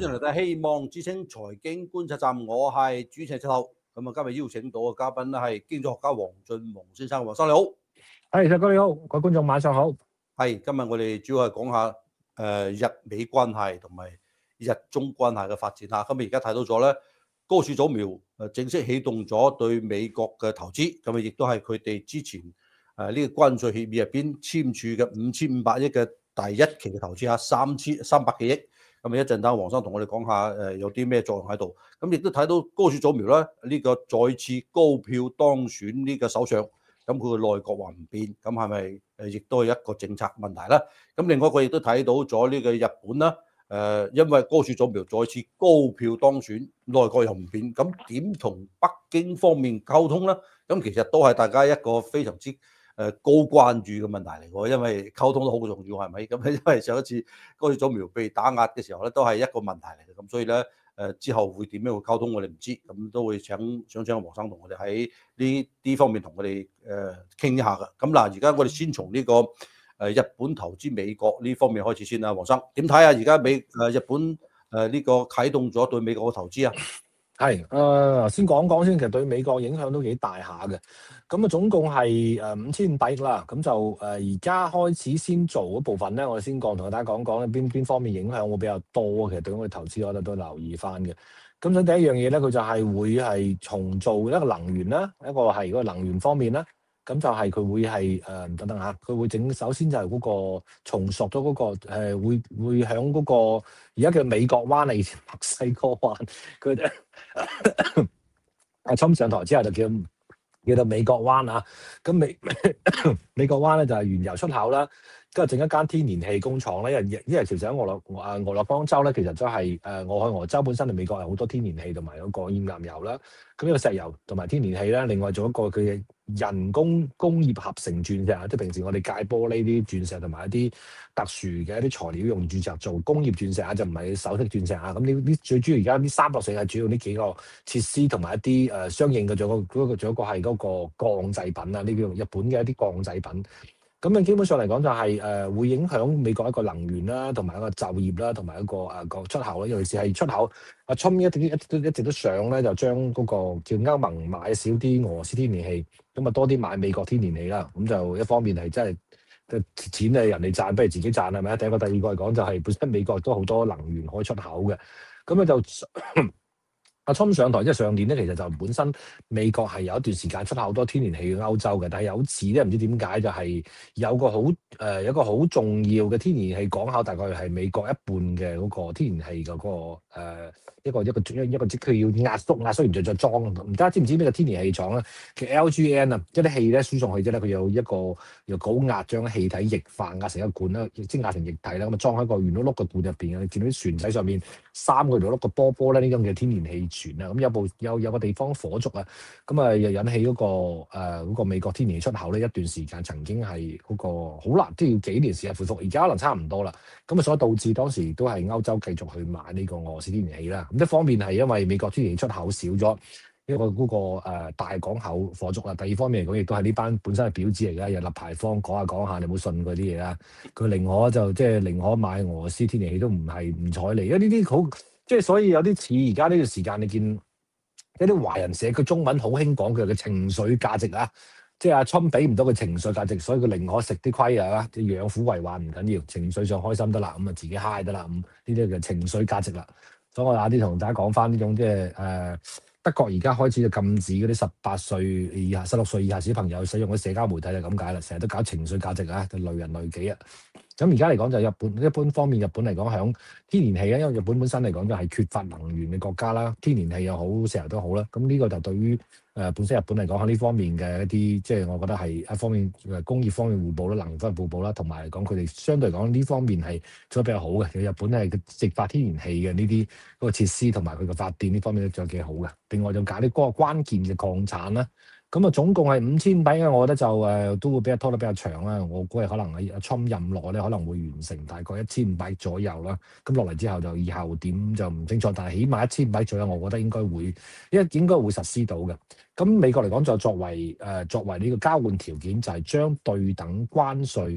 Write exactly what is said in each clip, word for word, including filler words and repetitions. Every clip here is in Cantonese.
歡迎嚟到希望之星財經觀察站，我係主持人七號。咁啊，今日邀請到嘅嘉賓咧係經濟學家黃俊宏先生。黃生你好， 係石哥你好，各位觀眾晚上好。 係今日我哋主要係講下誒、呃、日美關係同埋日中關係嘅發展嚇。咁啊，而家睇到咗咧，高市早苗誒正式啟動咗對美國嘅投資，咁啊，亦都係佢哋之前誒呢、呃這個關稅協議入邊簽署嘅五千五百億嘅第一期嘅投資嚇，三千三百幾億。咁啊，一陣等黃生同我哋講下誒有啲咩作用喺度。咁亦都睇到高市早苗咧，呢、這個再次高票當選呢個首相。咁佢個內閣話唔變，咁係咪誒亦都係一個政策問題咧？咁另外一個亦都睇到咗呢個日本啦，誒、呃，因為高市早苗再次高票當選，內閣又唔變，咁點同北京方面溝通咧？咁其實都係大家一個非常之誒高關注嘅問題嚟喎，因為溝通都好重要，係咪？咁因為上一次高市早苗被打壓嘅時候咧，都係一個問題嚟嘅，咁所以咧。誒之後會點樣去溝通，我哋唔知，咁都會請想請黃生同我哋喺呢啲方面同我哋誒傾一下㗎。咁嗱，而家我哋先從呢個誒日本投資美國呢方面開始先啦。黃生點睇啊？而家美誒日本誒呢個啟動咗對美國嘅投資啊？ 係誒先講講先，其實對美國影響都幾大下嘅。咁啊，總共係誒五千五百億啦。咁就誒而家開始先做嗰部分咧，我哋先講同大家講講咧邊邊方面影響會比較多。其實對我哋投資我哋都留意翻嘅。咁所以第一樣嘢咧，佢就係會係重做一個能源啦，一個係嗰個能源方面啦。咁就係佢會係誒、呃、等等嚇，佢會整首先就係嗰個重塑咗嗰個誒、呃、會會響嗰個而家叫美國灣啊，以前墨西哥灣，佢哋阿侵上台之後就叫叫做美國灣啊。咁美美國灣咧就係原油出口啦，跟住整一間天然氣工廠咧，因為因為其實喺俄勒啊俄勒岡州咧，其實都係誒俄亥俄州本身係美國係好多天然氣同埋嗰個頁岩油啦。咁呢個石油同埋天然氣啦，另外做一個佢嘅人工工業合成鑽石啊，即係平時我哋戒玻璃啲鑽石同埋一啲特殊嘅一啲材料用鑽石做工業鑽石啊，就唔係首飾鑽石啊。咁呢啲最主要而家呢三角石係主要呢幾個設施同埋一啲誒、呃、相應嘅，仲有個嗰個仲有一個係嗰個鋼製品啊，呢叫日本嘅一啲鋼製品。咁啊，基本上嚟講就係、是、誒、呃、會影響美國一個能源啦，同埋一個就業啦，同埋一個誒個、呃、出口啦。尤其是係出口，阿侵一直一都一直都想咧，就將嗰個叫歐盟買少啲俄羅斯天然氣，咁啊多啲買美國天然氣啦。咁就一方面係真係嘅錢係人哋賺，不如自己賺係咪啊？第一個，第二個嚟講就係本身美國都好多能源可以出口嘅，咁咧就。阿侵上台即係上年咧，其實就本身美國係有一段時間出口好多天然氣去歐洲嘅，但係有次咧唔知點解就係有個好誒、呃、有一個好重要嘅天然氣港口，大概係美國一半嘅嗰個天然氣嘅嗰、那個誒、呃、一個一個一個即佢要壓縮壓縮完再再裝。唔知知唔知咩個天然氣廠咧？其實 L G N 啊，即係啲氣咧輸上去之後咧，佢有一個有高壓將氣體液化壓成一個罐啦，即係壓成液體啦，咁啊裝喺個圓碌碌嘅罐入邊嘅。你見到啲船仔上面三個圓碌碌嘅波波咧，呢種嘅天然氣船啊，咁有部有有個地方火燭啊，咁啊又引起嗰、那個誒、呃那個美國天然氣出口咧，一段時間曾經係嗰個好難，都要幾年時間恢復，而家可能差唔多啦。咁啊，所以導致當時都係歐洲繼續去買呢個俄羅斯天然氣啦。咁一方面係因為美國天然氣出口少咗，一個嗰、那個、呃、大港口火燭啦。第二方面嚟講，亦都係呢班本身係婊子嚟嘅，又立牌坊講下講下，你唔好信佢啲嘢啦。佢寧可就即係寧可買俄羅斯天然氣都唔係唔睬你，因為呢啲好。即係所以有啲似而家呢個時間，你見一啲華人社佢中文好興講佢嘅情緒價值啊，即係阿侵俾唔到佢情緒價值，所以佢寧可食啲虧啊，即係養虎為患唔緊要，情緒上開心得啦，咁啊自己嗨得啦，咁呢啲叫情緒價值啦。所以我晏啲同大家講翻呢種即係誒德國而家開始就禁止嗰啲十八歲以下、十六歲以下小朋友使用嗰啲社交媒體就咁解啦，成日都搞情緒價值啊，就累人累己啊。咁而家嚟講就日本一般方面，日本嚟講響天然氣咧，因為日本本身嚟講就係缺乏能源嘅國家啦，天然氣又好，石油都好啦。咁呢個就對於誒、呃、本身日本嚟講喺呢方面嘅一啲，即係我覺得係一方面誒工業方面互補啦，能源方面互補啦，同埋嚟講佢哋相對嚟講呢方面係做得比較好嘅。其實日本係直發天然氣嘅呢啲嗰個設施同埋佢嘅發電呢方面都做得幾好嘅。另外就搞啲嗰個關鍵嘅礦產啦。咁啊，總共係五千百億，我覺得就誒、呃、都會比較拖得比較長啦。我估係可能喺阿侵任內咧，可能會完成大概一千五百億左右啦。咁落嚟之後就以後點就唔清楚，但係起碼一千五百億左右，我覺得應該會，因為應該會實施到嘅。咁美國嚟講就作為誒、呃、作為呢個交換條件，就係將對等關稅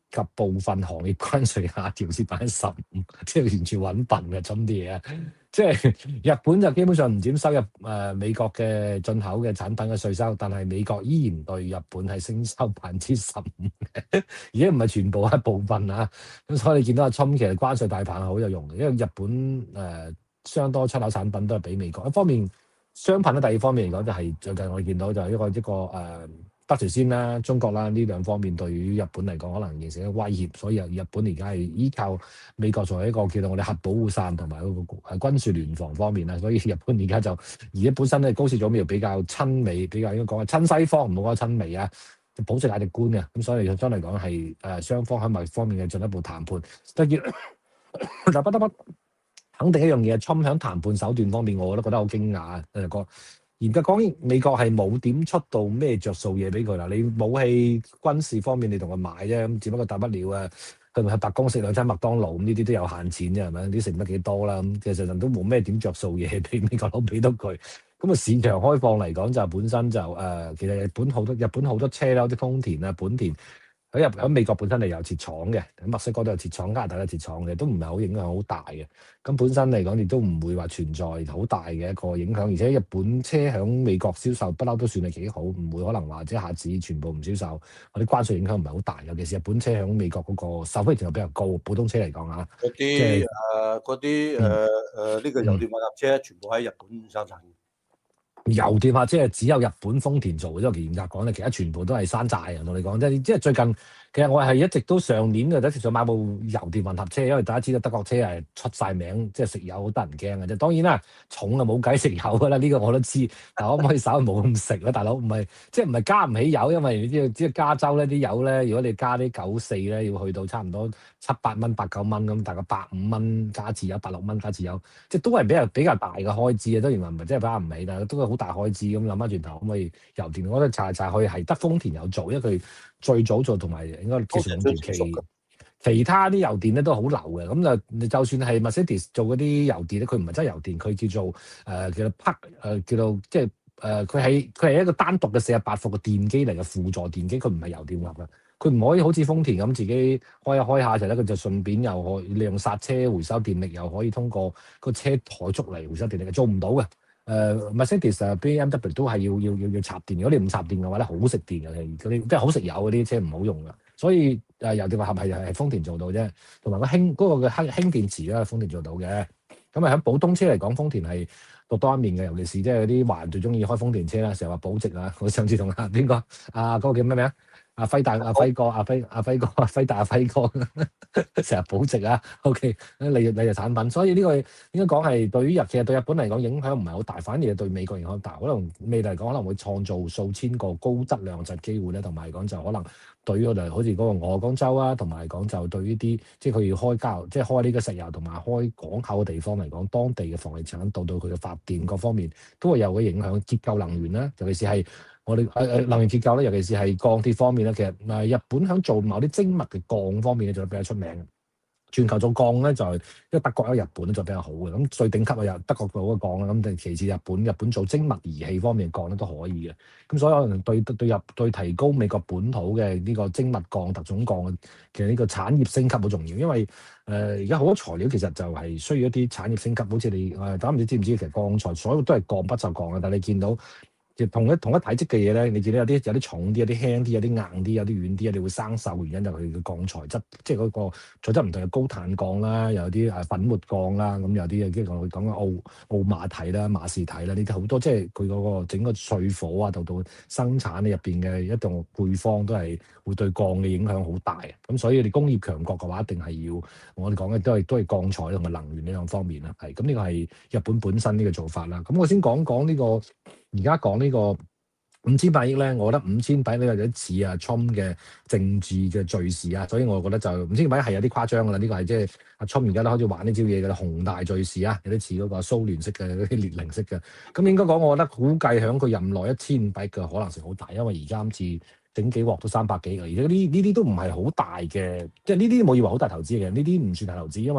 及部分行業關稅下調至百分之十五，即係完全揾笨嘅咁啲嘢啊！即係日本就基本上唔點收入誒、呃、美國嘅進口嘅產品嘅稅收，但係美國依然對日本係徵收百分之十五嘅，而且唔係全部係部分啊！咁所以你見到阿侵其實關稅大棒係好有用嘅，因為日本誒、呃、相當出口產品都係俾美國。一方面商品咧，第二方面嚟講就係最近我哋見到就係一個一個誒。呃北朝鮮啦、中國啦呢兩方面對於日本嚟講可能形成一個威脅，所以日本而家係依靠美國作為一個叫做我哋核保護傘同埋嗰個誒軍事聯防方面啦，所以日本而家就而家本身咧高市早苗比較親美，比較應該講係親西方，唔好講親美啊，保值價值觀嘅，咁所以真嚟講係誒雙方喺某方面嘅進一步談判。但係但不得不肯定一樣嘢，侵響談判手段方面，我都覺得好驚訝啊！誒個。嚴格講，美國係冇點出到咩着數嘢俾佢啦。你武器軍事方面，你同佢買啫，咁只不過大不了啊，佢咪喺白宮食兩餐麥當勞咁，呢啲都有限錢啫，係咪？啲食得幾多啦？咁其實人都冇咩點着數嘢俾美國佬俾到佢。咁啊，市場開放嚟講就本身就誒、呃，其實日本好多日本好多車啦，啲豐田啊、本田。喺入喺美國本身係有設廠嘅，喺墨西哥都有設廠，加拿大有設廠嘅，都唔係好影響好大嘅。咁本身嚟講，亦都唔會話存在好大嘅一個影響。而且日本車喺美國銷售不嬲都算係幾好，唔會可能話即一下子全部唔銷售，或者關稅影響唔係好大。尤其是日本車喺美國嗰個受歡迎程度比較高，普通車嚟講嚇， 嗰啲誒嗰啲誒誒呢個油電混合車全部喺日本生產。 油電啊，即係只有日本豐田做嘅，因為嚴格講咧，其他全部都係山寨人同你講，即係即係最近，其實我係一直都上年嘅，第一次想買部油電混合車，因為大家知道德國車係出晒名，即係食油好得人驚嘅啫。當然啦，重啊冇計食油噶啦，呢個我都知。但可唔可以稍微冇咁食咧，大佬？唔係即係唔係加唔起油，因為你知道，知道加州咧啲油咧，如果你加啲九四咧，要去到差唔多七八蚊、八九蚊咁，大概百五蚊加次油，百六蚊加次油，即係都係比較比較大嘅開支啊。當然唔係真係加唔起，但係都係好大開支咁。諗翻轉頭，可唔可以油電？我覺得查嚟查去係得豐田有做，因為佢最早做同埋應該技術領先期。其他啲油電咧都好流嘅，咁就就算係 Mercedes 做嗰啲油電咧，佢唔係真係油電，佢叫做誒、呃、叫做 Plug 誒叫做即係誒佢係佢係一個單獨嘅四十八伏嘅電機嚟嘅輔助電機，佢唔係油電混合嘅，佢唔可以好似豐田咁自己開一開下就咧，佢就順便又可以利用剎車回收電力，又可以通過個車台速嚟回收電力，做唔到嘅。誒、uh, Mercedes 啊 B M W 都係要要要要插電，如果你唔插電嘅話咧，好食電嘅，嗰啲即係好食油嗰啲車唔好用噶。所以誒油電混合係係豐田做到啫，同埋個氫嗰個嘅氫氫電池咧，豐田做到嘅。咁啊喺普通車嚟講，豐田係獨當一面嘅，尤其是即係嗰啲華人最中意開豐田車啦，成日話保值啊。我上次同阿邊個啊嗰個叫咩名啊？阿輝大、阿輝哥、阿輝、阿輝哥、阿輝大、阿輝哥，成日保值啊 ！OK，你你就產品，所以呢個應該講係對於日，其實對日本嚟講影響唔係好大，反而係對美國影響大。可能未來嚟講可能會創造數千個高質量就機會咧，同埋講就可能對於我哋好似嗰個俄江州啊，同埋講就對於啲即係佢要開交，即係開呢個石油同埋開港口嘅地方嚟講，當地嘅房地產到到佢嘅發電各方面都會有個影響，結構能源啦，尤其是係。我哋誒誒能源結構咧，尤其是係鋼鐵方面咧，其實誒日本響做某啲精密嘅鋼方面咧，就比較出名嘅。全球做鋼咧就係因為德國有日本咧就比較好嘅。咁最頂級嘅又德國做嘅鋼啦，咁定其次日本，日本做精密儀器方面嘅鋼咧都可以嘅。咁所以可能對對入對提高美國本土嘅呢個精密鋼、特種鋼嘅其實呢個產業升級好重要，因為誒而家好多材料其實就係需要一啲產業升級，好似你誒大家唔知知唔知其實鋼材所有都係鋼不鏽鋼嘅，但係你見到。同一同一體積嘅嘢咧，你見到有啲有啲重啲，有啲輕啲，有啲硬啲，有啲軟啲，你會生鏽，原因就係佢嘅鋼材質，即係嗰個材質唔同，有高碳鋼啦，有啲誒粉末鋼啦，咁有啲即係我哋講嘅奧奧馬體啦、馬士體啦，呢啲好多即係佢嗰個整個淬火啊，到到生產咧入邊嘅一棟配方都係會對鋼嘅影響好大嘅。咁所以你工業強國嘅話，一定係要我哋講嘅都係都係鋼材同埋能源呢兩方面啦。係咁呢個係日本本身呢個做法啦。咁我先講講呢個。而家講呢個五千百億咧，我覺得五千百億呢有啲似啊 Trump 嘅政治嘅敘事啊，所以我覺得就五千百億係有啲誇張噶啦。呢、這個係即係阿 Trump 而家都開始玩呢招嘢噶啦，宏大敘事啊，有啲似嗰個蘇聯式嘅嗰啲列寧式嘅。咁應該講，我覺得估計響佢任內一千五百億嘅可能性好大，因為而家今次整幾鑊都三百幾嘅，而且呢呢啲都唔係好大嘅，即係呢啲冇以為好大投資嘅，呢啲唔算大投資，因為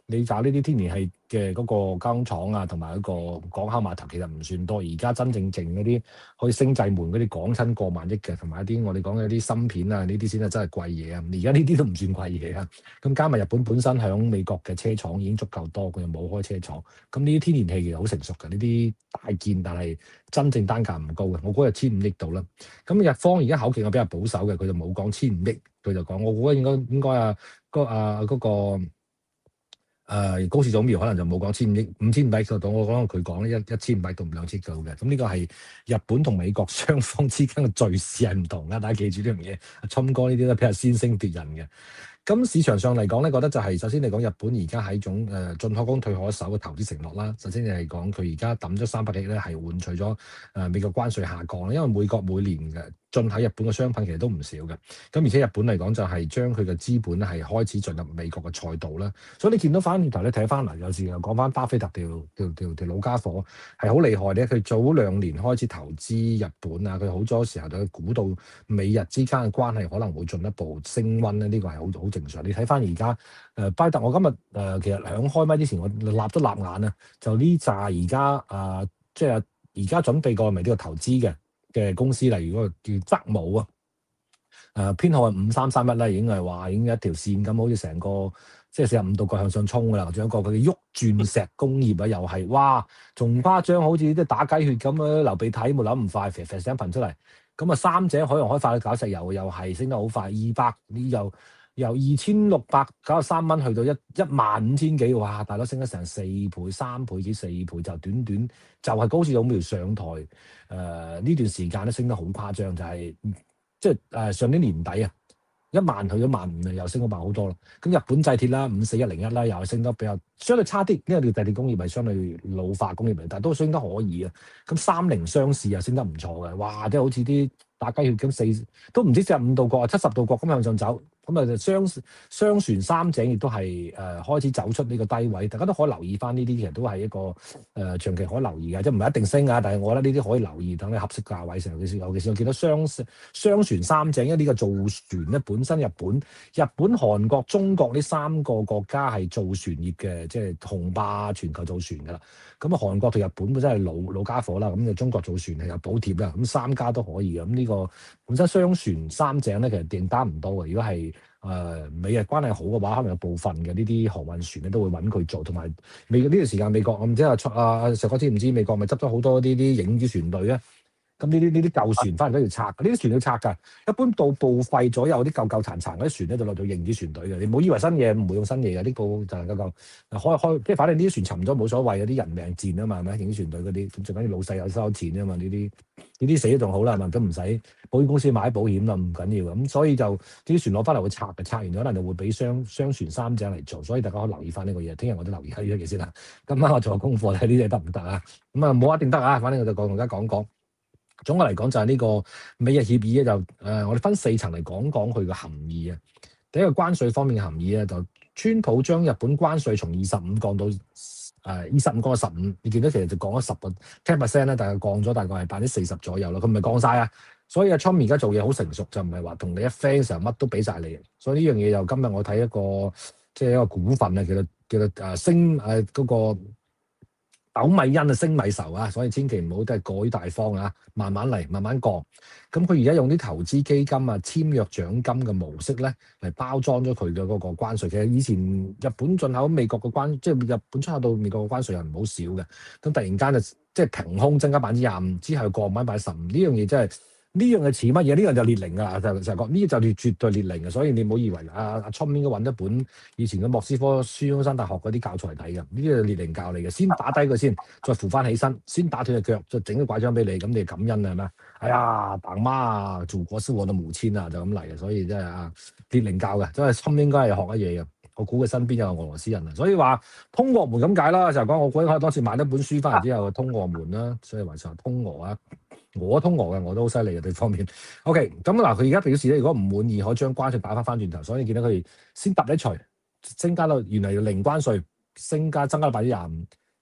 你搞呢啲天然氣嘅嗰個加工廠啊，同埋嗰個港口碼頭其實唔算多。而家真正淨嗰啲可以星際門嗰啲講親過萬億嘅，同埋一啲我哋講嘅啲芯片啊，呢啲先係真係貴嘢啊。而家呢啲都唔算貴嘢啊。咁加埋日本本身響美國嘅車廠已經足夠多，佢又冇開車廠。咁呢啲天然氣其實好成熟嘅，呢啲大件，但係真正單價唔高嘅。我估係千五億度啦。咁日方而家口徑係比較保守嘅，佢就冇講千五億，佢就講我估應該應該啊嗰啊嗰個。誒、呃、高市早苗可能就冇講千五億五千五百億度，我講佢講咧一一千五百到兩千度嘅。咁呢個係日本同美國雙方之間嘅敘事係唔同啦，大家記住呢樣嘢。阿侵哥呢啲都比較先聲奪人嘅。咁市場上嚟講咧，覺得就係、是、首先嚟講，日本而家係一種誒進可攻退可守嘅投資承諾啦。首先嚟講，佢而家抌咗三百億咧，係換取咗誒、呃、美國關稅下降，因為美國每年嘅進口日本嘅商品其實都唔少嘅。咁而且日本嚟講就係將佢嘅資本咧係開始進入美國嘅賽道啦。所以你見到翻轉頭咧睇翻嗱，有時又講翻巴菲特條條條條老家伙係好厲害嘅。佢早兩年開始投資日本啊，佢好多時候就估到美日之間嘅關係可能會進一步升溫咧。呢、這個係好好正常。你睇翻而家誒巴菲特，我今日誒、呃、其實響開麥之前，我立都立眼啊，就呢扎而家啊，即係而家準備過咪呢個投資嘅嘅公司，例如嗰個叫澤武啊，誒編號係五三三一啦，已經係話已經一條線咁，好似成個即係四十五度角向上衝噶啦。仲有一個佢嘅旭鑽石工業啊，又係哇，仲誇張，好似啲打雞血咁樣流鼻涕冇諗咁快，肥肥聲噴出嚟。咁啊，三井海洋開發嘅搞石油又係升得好快，二百你又。由二千六百九十三蚊去到一一萬五千幾，哇！大佬升咗成四倍、三倍幾四倍，就短短就係高市早苗上台誒呢、呃、段時間咧升得好誇張，就係、是、即係誒、呃、上年年底啊，一萬去咗萬五啊，又升咗萬好多啦。咁日本製鐵啦，五四一零一啦，又係升得比較相對差啲，因為條製鐵工業係相對老化工業嚟，但係都升得可以啊。咁三菱商事又升得唔錯嘅，哇！即係好似啲打雞血咁四都唔知四十五度角啊，七十度角咁向上走。咁啊，就雙雙船三井亦都係誒、呃、開始走出呢個低位，大家都可以留意翻呢啲，其實都係一個誒、呃、長期可以留意嘅，即係唔係一定升啊，但係我覺得呢啲可以留意，等你合適價位成，尤其是尤其是我見到雙雙船三井，因為呢個造船咧本身日本、日本、韓國、中國呢三個國家係造船業嘅，即係雄霸全球造船㗎啦。咁啊，韓國同日本本身係老老家伙啦，咁就中國造船係有補貼啦，咁三家都可以嘅。咁呢個本身雙船三井咧，其實訂單唔多嘅，如果係誒、呃、美日關係好嘅話，可能有部分嘅呢啲航運船咧都會揾佢做，同埋美呢段時間美國我唔知啊啊石哥知唔知美國咪執咗好多呢啲影子船隊咧？咁呢啲呢啲舊船翻嚟都要拆，呢啲船要拆㗎。一般到報廢咗有啲舊舊殘殘嗰啲船咧，就落到影子船隊嘅。你唔好以為新嘢唔會用新嘢嘅，呢個就能夠夠開開，即係反正呢啲船沉咗冇所謂，有啲人命賤啊嘛，係咪？影子船隊嗰啲咁最緊要老細有收錢啊嘛，呢啲呢啲死咗仲好啦，係咪都唔使保險公司買保險啦，唔緊要咁，所以就呢啲船攞翻嚟會拆嘅，拆完咗可能就會俾雙雙船三井嚟做，所以大家可以留意翻呢個嘢。聽日我都留意下呢樣嘢先啦。今晚我做下功課睇呢啲得唔得啊？咁啊冇一定得啊，反正我就講同大家講講。總嘅嚟講就係呢個美日協議咧，就誒、呃、我哋分四層嚟講講佢嘅含義啊。第一個關稅方面嘅含義咧，就川普將日本關稅從二十五降到誒二十五降到十五，你見到其實就降咗十個 ten percent 咧，大概降咗大概係百分之四十左右啦。佢唔係降晒啊，所以阿 Trump 而家做嘢好成熟，就唔係話同你一 friend 嘅時候乜都俾晒你。所以呢樣嘢就今日我睇一個即係一個股份啊，叫做叫做誒升誒嗰、呃那個。斗米恩啊，升米仇啊，所以千祈唔好都係過於大方啊，慢慢嚟，慢慢降。咁佢而家用啲投資基金啊、簽約獎金嘅模式咧，嚟包裝咗佢嘅嗰個關稅。其實以前日本進口美國嘅關，即係日本出口到美國嘅關稅係唔好少嘅。咁突然間就即係憑空增加百分之廿五，之後降翻百分之十五，呢樣嘢真係。呢樣係似乜嘢？呢樣就列寧㗎，就就講呢就係絕對列寧嘅，所以你唔好以為阿阿聰應該揾一本以前嘅莫斯科孫中山大學嗰啲教材嚟睇嘅，呢啲係列寧教你嘅，先打低佢先，再扶翻起身，先打斷隻腳，再整個拐杖俾你，咁你感恩係咩？哎呀，大媽啊，做過燒我到無千啊，就咁嚟嘅，所以真係啊，列寧教嘅，真係聰應該係學一嘢嘅。我估佢身邊有俄羅斯人啊，所以話通俄門咁解啦，就講我估可能當時買咗本書翻嚟之後通俄門啦，所以話就通俄啊。我通俄嘅，我都好犀利嘅對方面。OK，咁嗱，佢而家表示咧，如果唔滿意，可以將關稅打翻翻轉頭。所以你見到佢先揼一除，增加到原來要零關稅，升加增加到百分之廿五，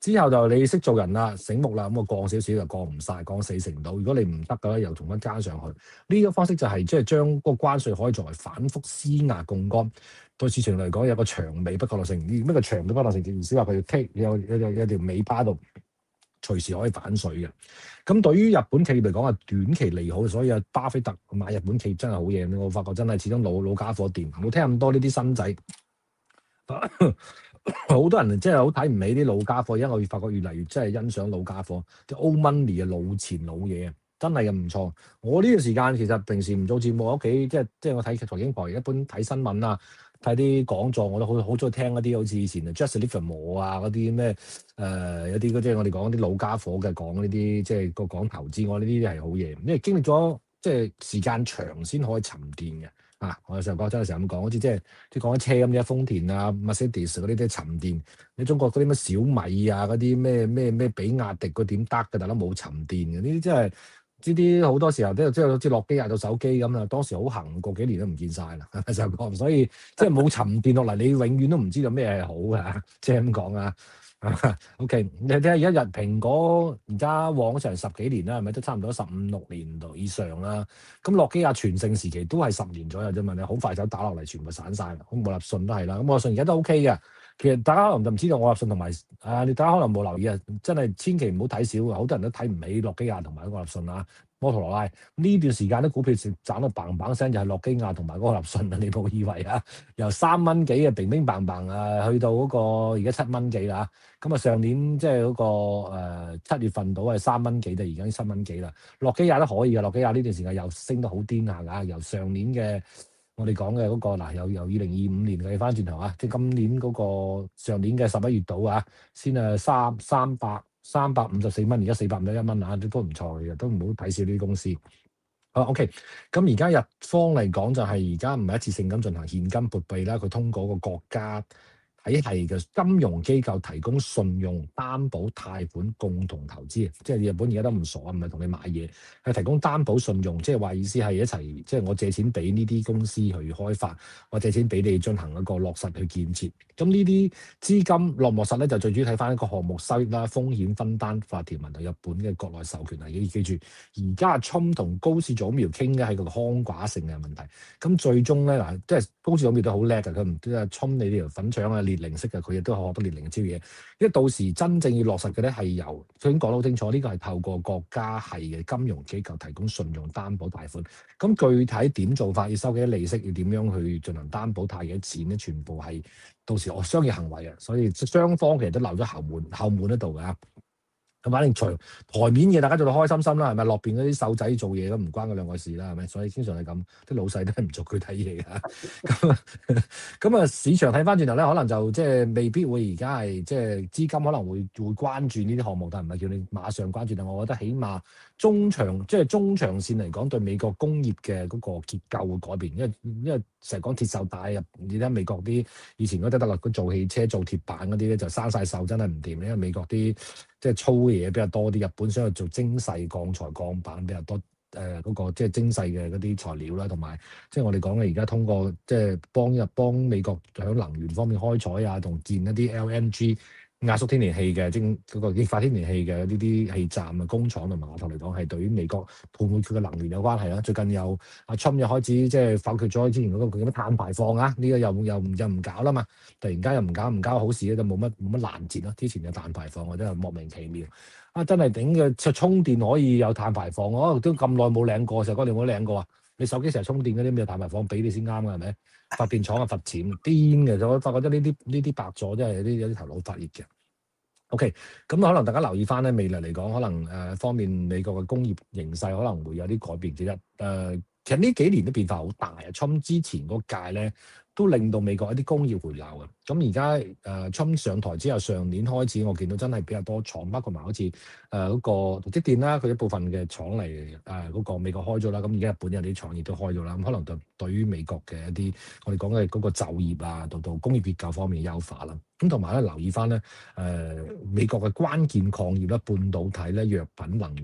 之後就你識做人啦，醒目啦，咁我降少少就降唔晒，降四成到。如果你唔得嘅咧，又重新加上去。呢個方式就係即係將嗰個關稅可以作為反覆施壓槓桿，對市場嚟講有個長尾不確定性。呢咩叫長尾不確定性？意思話佢要 take 有有有有條尾巴度，隨時可以反水嘅。咁對於日本企業嚟講係短期利好，所以啊巴菲特買日本企業真係好嘢。我發覺真係始終老老家伙掂，冇聽咁多呢啲新仔。好多人真係好睇唔起啲老家伙，因為我越發覺越嚟越真係欣賞老家伙，啲 old money 啊，老錢老嘢啊，真係嘅唔錯。我呢段時間其實平時唔做節目，我屋企即係即係我睇財經台，一般睇新聞啊，睇啲講座，我都好好中意聽嗰啲好似以前 Jesse Livermore 啊嗰啲咩誒有啲嗰啲我哋講啲老家伙嘅講呢啲即係個講投資，我呢啲係好嘢，因為經歷咗即係時間長先可以沉澱嘅。啊！我有時候講真係成日咁講，好似即係即係講緊車咁啫，豐田啊、Mercedes 嗰啲都係沉澱。你中國嗰啲咩小米啊、嗰啲咩咩咩比亞迪嗰點得嘅，大佬冇沉澱嘅。呢啲真係呢啲好多時候都即係好似諾基亞到手機咁啦。當時好行過幾年都唔見晒啦，就講。所以即係冇沉澱落嚟，你永遠都唔知道咩係好嘅。即係咁講啊。O.K. 你睇下而家日蘋果而家旺咗成十幾年啦，係咪都差唔多十五六年度以上啦？咁諾基亞全盛時期都係十年左右啫嘛，你好快手打落嚟，全部散晒啦。咁愛立信都係啦，咁愛立信而家都 O.K. 嘅。其實大家可能就唔知道愛立信同埋啊，你大家可能冇留意啊，真係千祈唔好睇少啊！好多人都睇唔起諾基亞同埋愛立信啊。摩托羅拉呢段時間啲股票賺到砰砰聲，就係諾基亞同埋愛立信啊！你冇以為啊？由三蚊幾啊，乒乒乓乓啊，去到嗰個而家七蚊幾啦。咁啊，上年即係嗰個誒七月份到係三蚊幾，就而家七蚊幾啦。諾基亞都可以嘅，諾基亞呢段時間又升得好癲下㗎，由上年嘅我哋講嘅嗰個嗱，由由二零二五年計翻轉頭啊，即係今年嗰個上年嘅十一月度啊，先啊三三百三百五十四蚊，而家四百五十一蚊啊，都都唔錯嘅，都唔好睇少呢啲公司。好 OK，咁而家日方嚟講就係而家唔係一次性咁進行現金撥備啦，佢通過個國家體系嘅金融機構提供信用擔保貸款共同投資，即係日本而家都唔傻啊，唔係同你買嘢，係提供擔保信用，即係話意思係一齊，即係我借錢俾呢啲公司去開發，我借錢俾你進行一個落實去建設。咁呢啲資金落落實咧，就最主要睇翻一個項目收益啦、風險分擔法條文同日本嘅國內授權啊。要記住，而家侵同高市早苗傾嘅係個康寡性嘅問題。咁最終咧嗱，即係高市早苗都好叻嘅，佢唔即係侵你呢條粉腸啊！列寧式嘅，佢亦都學得列寧招嘢。因為到時真正要落實嘅咧，係由佢已經講得好清楚，呢個係透過國家係嘅金融機構提供信用擔保貸款。咁具體點做法，要收幾多利息，要點樣去進行擔保貸嘅錢咧，全部係到時我商業行為啊。所以雙方其實都留咗後門後門喺度㗎。咁反正除台面嘢，大家做到開心心啦，係咪？落邊嗰啲手仔做嘢都唔關嗰兩個事啦，係咪？所以經常係咁，啲老細都係唔做具體嘢㗎。咁咁啊，市場睇翻轉頭咧，可能就即係未必會而家係即係資金可能會會關注呢啲項目，但係唔係叫你馬上關注。但我覺得起碼中長即係中長線嚟講，對美國工業嘅嗰個結構會改變，因為因為成日講鐵鏽帶啊，你睇美國啲以前嗰啲得落佢做汽車做鐵板嗰啲咧，就生晒鏽，真係唔掂。因為美國啲即係粗嘅嘢比較多啲，日本想去做精細鋼材鋼板比較多，誒、呃、嗰、那個即係精細嘅嗰啲材料啦，同埋即係我哋講嘅而家通過即係幫日幫美國喺能源方面開採啊，同建一啲 L N G 壓縮天然氣嘅精嗰個液化天然氣嘅呢啲氣站啊、工廠同埋碼頭嚟講，係對於美國會唔會佢嘅能源有關係啦。最近又阿 Trump 又開始即係否決咗之前嗰個叫乜碳排放啊，呢、這個又又又唔搞啦嘛，突然間又唔搞唔搞好事咧，就冇乜冇乜攔截咯。之前嘅碳排放我真係莫名其妙啊！真係頂嘅，充電可以有碳排放，我都咁耐冇領過，成哥你有冇領過啊？你手機成日充電嗰啲咩碳排放俾你先啱㗎係咪？發電廠啊罰錢，癲嘅，我發覺得呢啲呢啲白咗，真係有啲有啲頭腦發熱嘅。OK，咁可能大家留意翻咧，未來嚟講，可能誒、呃、方面美國嘅工業形勢可能會有啲改變之一。誒、呃，其實呢幾年都變化好大啊。Trump 之前嗰屆咧，都令到美國一啲工業回流嘅。咁而家誒 Trump 上台之後，上年開始我見到真係比較多廠，包括埋好似誒嗰個積電啦，佢一部分嘅廠嚟誒嗰個美國開咗啦。咁而家日本有啲廠亦都開咗啦。咁可能就對於美國嘅一啲我哋講嘅嗰個就業啊，到到工業結構方面嘅優化啦。咁同埋咧留意翻咧誒美國嘅關鍵礦業啦、半導體咧、藥品、能源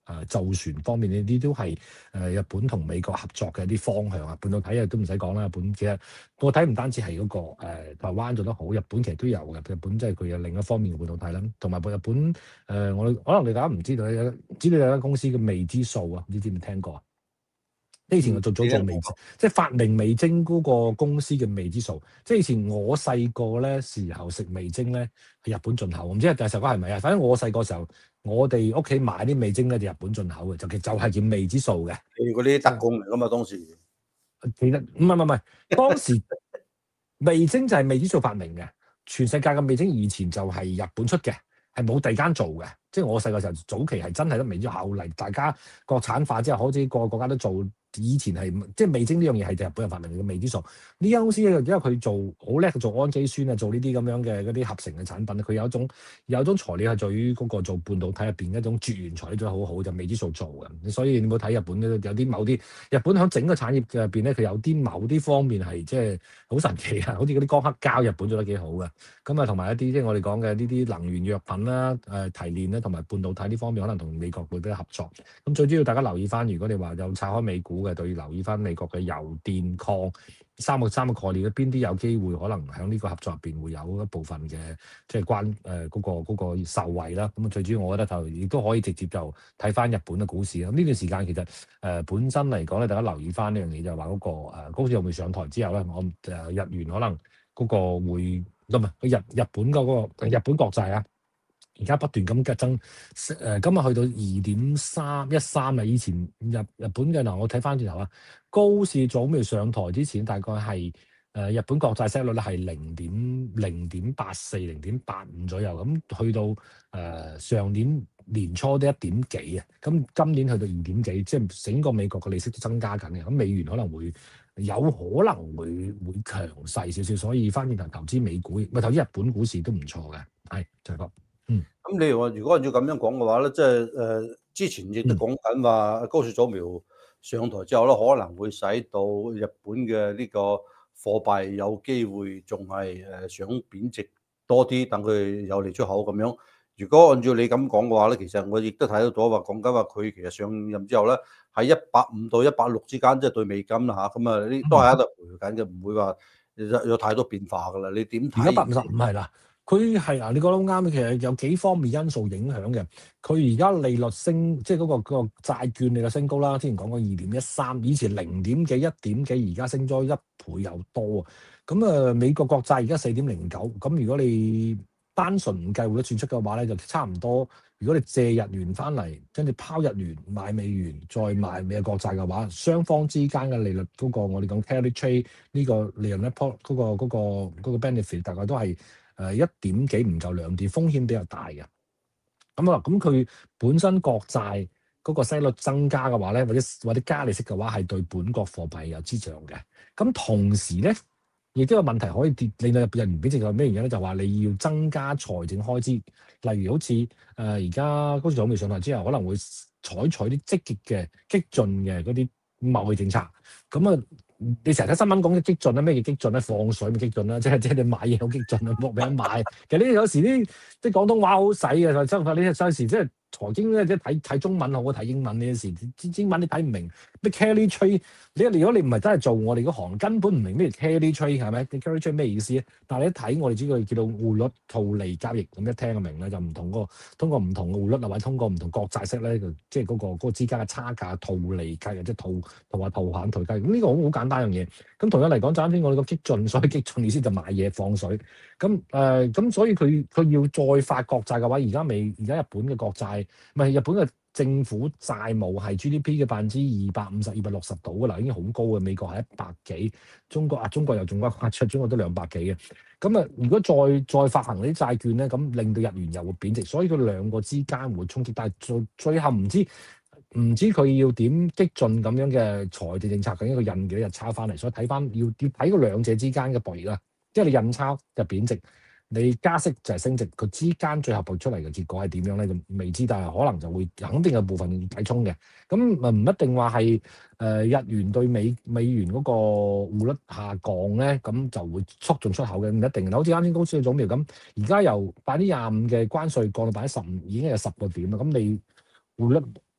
誒造船方面呢啲都係誒日本同美國合作嘅一啲方向啊。半導體啊都唔使講啦，日本其實半導體唔單止係嗰、那個、呃、台灣做得好，日本其實都有嘅。日本即係佢有另一方面嘅半導體啦，同埋日本誒、呃、我可能你大家唔知道咧，知道有間公司叫微之數啊，唔知知唔知聽過啊？以前我做咗做微，嗯、即係發明味精嗰個公司嘅微之數。即係以前我細個咧時候食味精咧係日本進口，唔知第十個係咪啊？反正我細個時候，我哋屋企買啲味精咧就日本進口嘅，就其就係叫微之數嘅。 你嗰啲特供嚟噶嘛當時？ 其實唔係唔係唔係，當時味精就係微之數發明嘅，全世界嘅味精以前就係日本出嘅，係冇第二間做嘅。即係我細個時候早期係真係得微之數，後嚟大家國產化之後，好似個個國家都做。以前係即係味精呢樣嘢係日本人發明嘅微之數。呢間公司因為佢做好叻，做氨基酸啊，做呢啲咁樣嘅嗰啲合成嘅產品，佢有一種有一種材料係在於嗰個做半導體入邊一種絕緣材料做得好好，就微之數做嘅。所以你冇睇日本咧，有啲某啲日本喺整個產業入邊咧，佢有啲某啲方面係即係好神奇啊！好似嗰啲光刻膠，日本做得幾好嘅。咁啊，同埋一啲即係我哋講嘅呢啲能源藥品啦、誒、呃、提煉啦，同埋半導體呢方面，可能同美國會比較合作。咁最主要大家留意翻，如果你話有炒開美股嘅，就要留意翻美國嘅油電礦三個三個概念，邊啲有機會可能喺呢個合作入邊會有一部分嘅即係關誒嗰、呃嗰個嗰個受惠啦。咁啊，最主要我覺得就亦都可以直接就睇翻日本嘅股市啦。咁呢段時間其實誒、呃、本身嚟講咧，大家留意翻呢樣嘢就係話嗰個誒高市又未上台之後咧，我誒、呃、日元可能嗰個會唔係日日本嗰、嗰個日本國債啊。而家不斷咁嘅增，誒、呃、今日去到二點三一三啊！以前日日本嘅嗱，我睇翻轉頭啊，高市早未上台之前，大概係誒、呃、日本國債息率咧係零點零點八四、零點八五左右，咁去到誒、呃、上年年初都一點幾啊，咁今年去到二點幾，即係整個美國嘅利息都增加緊嘅，咁美元可能會有可能會會強勢少少，所以翻轉頭投資美股，咪投資日本股市都唔錯嘅，係就係咁。嗯， 咁你話如果按照咁樣講嘅話咧，即係誒之前亦都講緊話高市早苗上台之後咧，可能會使到日本嘅呢個貨幣有機會仲係誒想貶值多啲，等佢有利出口咁樣。如果按照你咁講嘅話咧，其實我亦都睇到咗話講緊話佢其實上任之後咧，喺一百五到一百六之間，即係對美金啦嚇，咁啊呢都係喺度徘徊緊嘅，唔會話有有太多變化噶啦。你點睇？ 而家百五十五係啦。佢係啊，你講得啱，其實有幾方面因素影響嘅。佢而家利率升，即係嗰個嗰個債券利率升高啦。之前講過二點一三，以前零點幾、一點幾，而家升咗一倍又多啊。咁啊，美國國債而家四點零九，咁如果你單純唔計匯率轉出嘅話咧，就差唔多。如果你借日元翻嚟，跟住拋日元買美元，再買美國國債嘅話，雙方之間嘅利率嗰個我哋講 carry trade 呢個利潤咧 p 嗰個嗰個嗰個 benefit 大概都係。誒一點幾唔夠兩點，風險比較大嘅。咁啊，咁佢本身國債嗰個息率增加嘅話咧，或者或者加利息嘅話，係對本國貨幣有支障嘅。咁同時咧，亦都有問題可以跌，令到日元貶值係咩原因咧？就話你要增加財政開支，例如好似誒而家高市早苗上台之後，可能會採取啲積極嘅激進嘅嗰啲貿易政策。咁啊〜你成日睇新聞講嘅激進啦，咩叫激進咧？放水咪激進啦，即係即係你買嘢好激進啊，搏命買。其實呢有時啲即係廣東話好使嘅，真係你有時即係財經咧，即係睇睇中文好過睇英文呢啲事。英文你睇唔明咩 carry trade，你如果你唔係真係做我哋嗰行，根本唔明咩 carry trade 係咪？你 carry trade 咩意思咧？但係你一睇我哋知佢叫做匯率套利交易，咁一聽就明啦，就唔同個通過唔同嘅匯率啊，或者通過唔同國債息咧，就即係嗰個嗰個之間嘅差價套利交易，即係套同埋套閒套交易。咁呢個好好簡單樣嘢。咁同樣嚟講，就啱先我哋個激進，所以激進意思就買嘢放水。咁誒咁，所以佢佢要再發國債嘅話，而家未而家日本嘅國債唔係日本嘅政府債務係 G D P 嘅百分之二百五十、二百六十度㗎啦，已經好高嘅。美國係一百幾，中國啊中國又仲加誇張，中國都兩百幾嘅。咁啊，如果再再發行啲債券咧，咁令到日元又會貶值，所以佢兩個之間會衝擊。但係最最後唔知。唔知佢要點激進咁樣嘅財政政策，究竟佢印幾多日鈔翻嚟？所以睇翻要要睇嗰兩者之間嘅博弈啦。即係你印鈔就貶值，你加息就係升值，佢之間最後報出嚟嘅結果係點樣咧？就未知，但係可能就會肯定有部分抵衝嘅。咁唔一定話係誒日元對美美元嗰個匯率下降咧，咁就會促進出口嘅，唔一定。好似啱先高市早苗咁，而家由百分之廿五嘅關稅降到百分之十五，已經有十個點啦。咁你匯率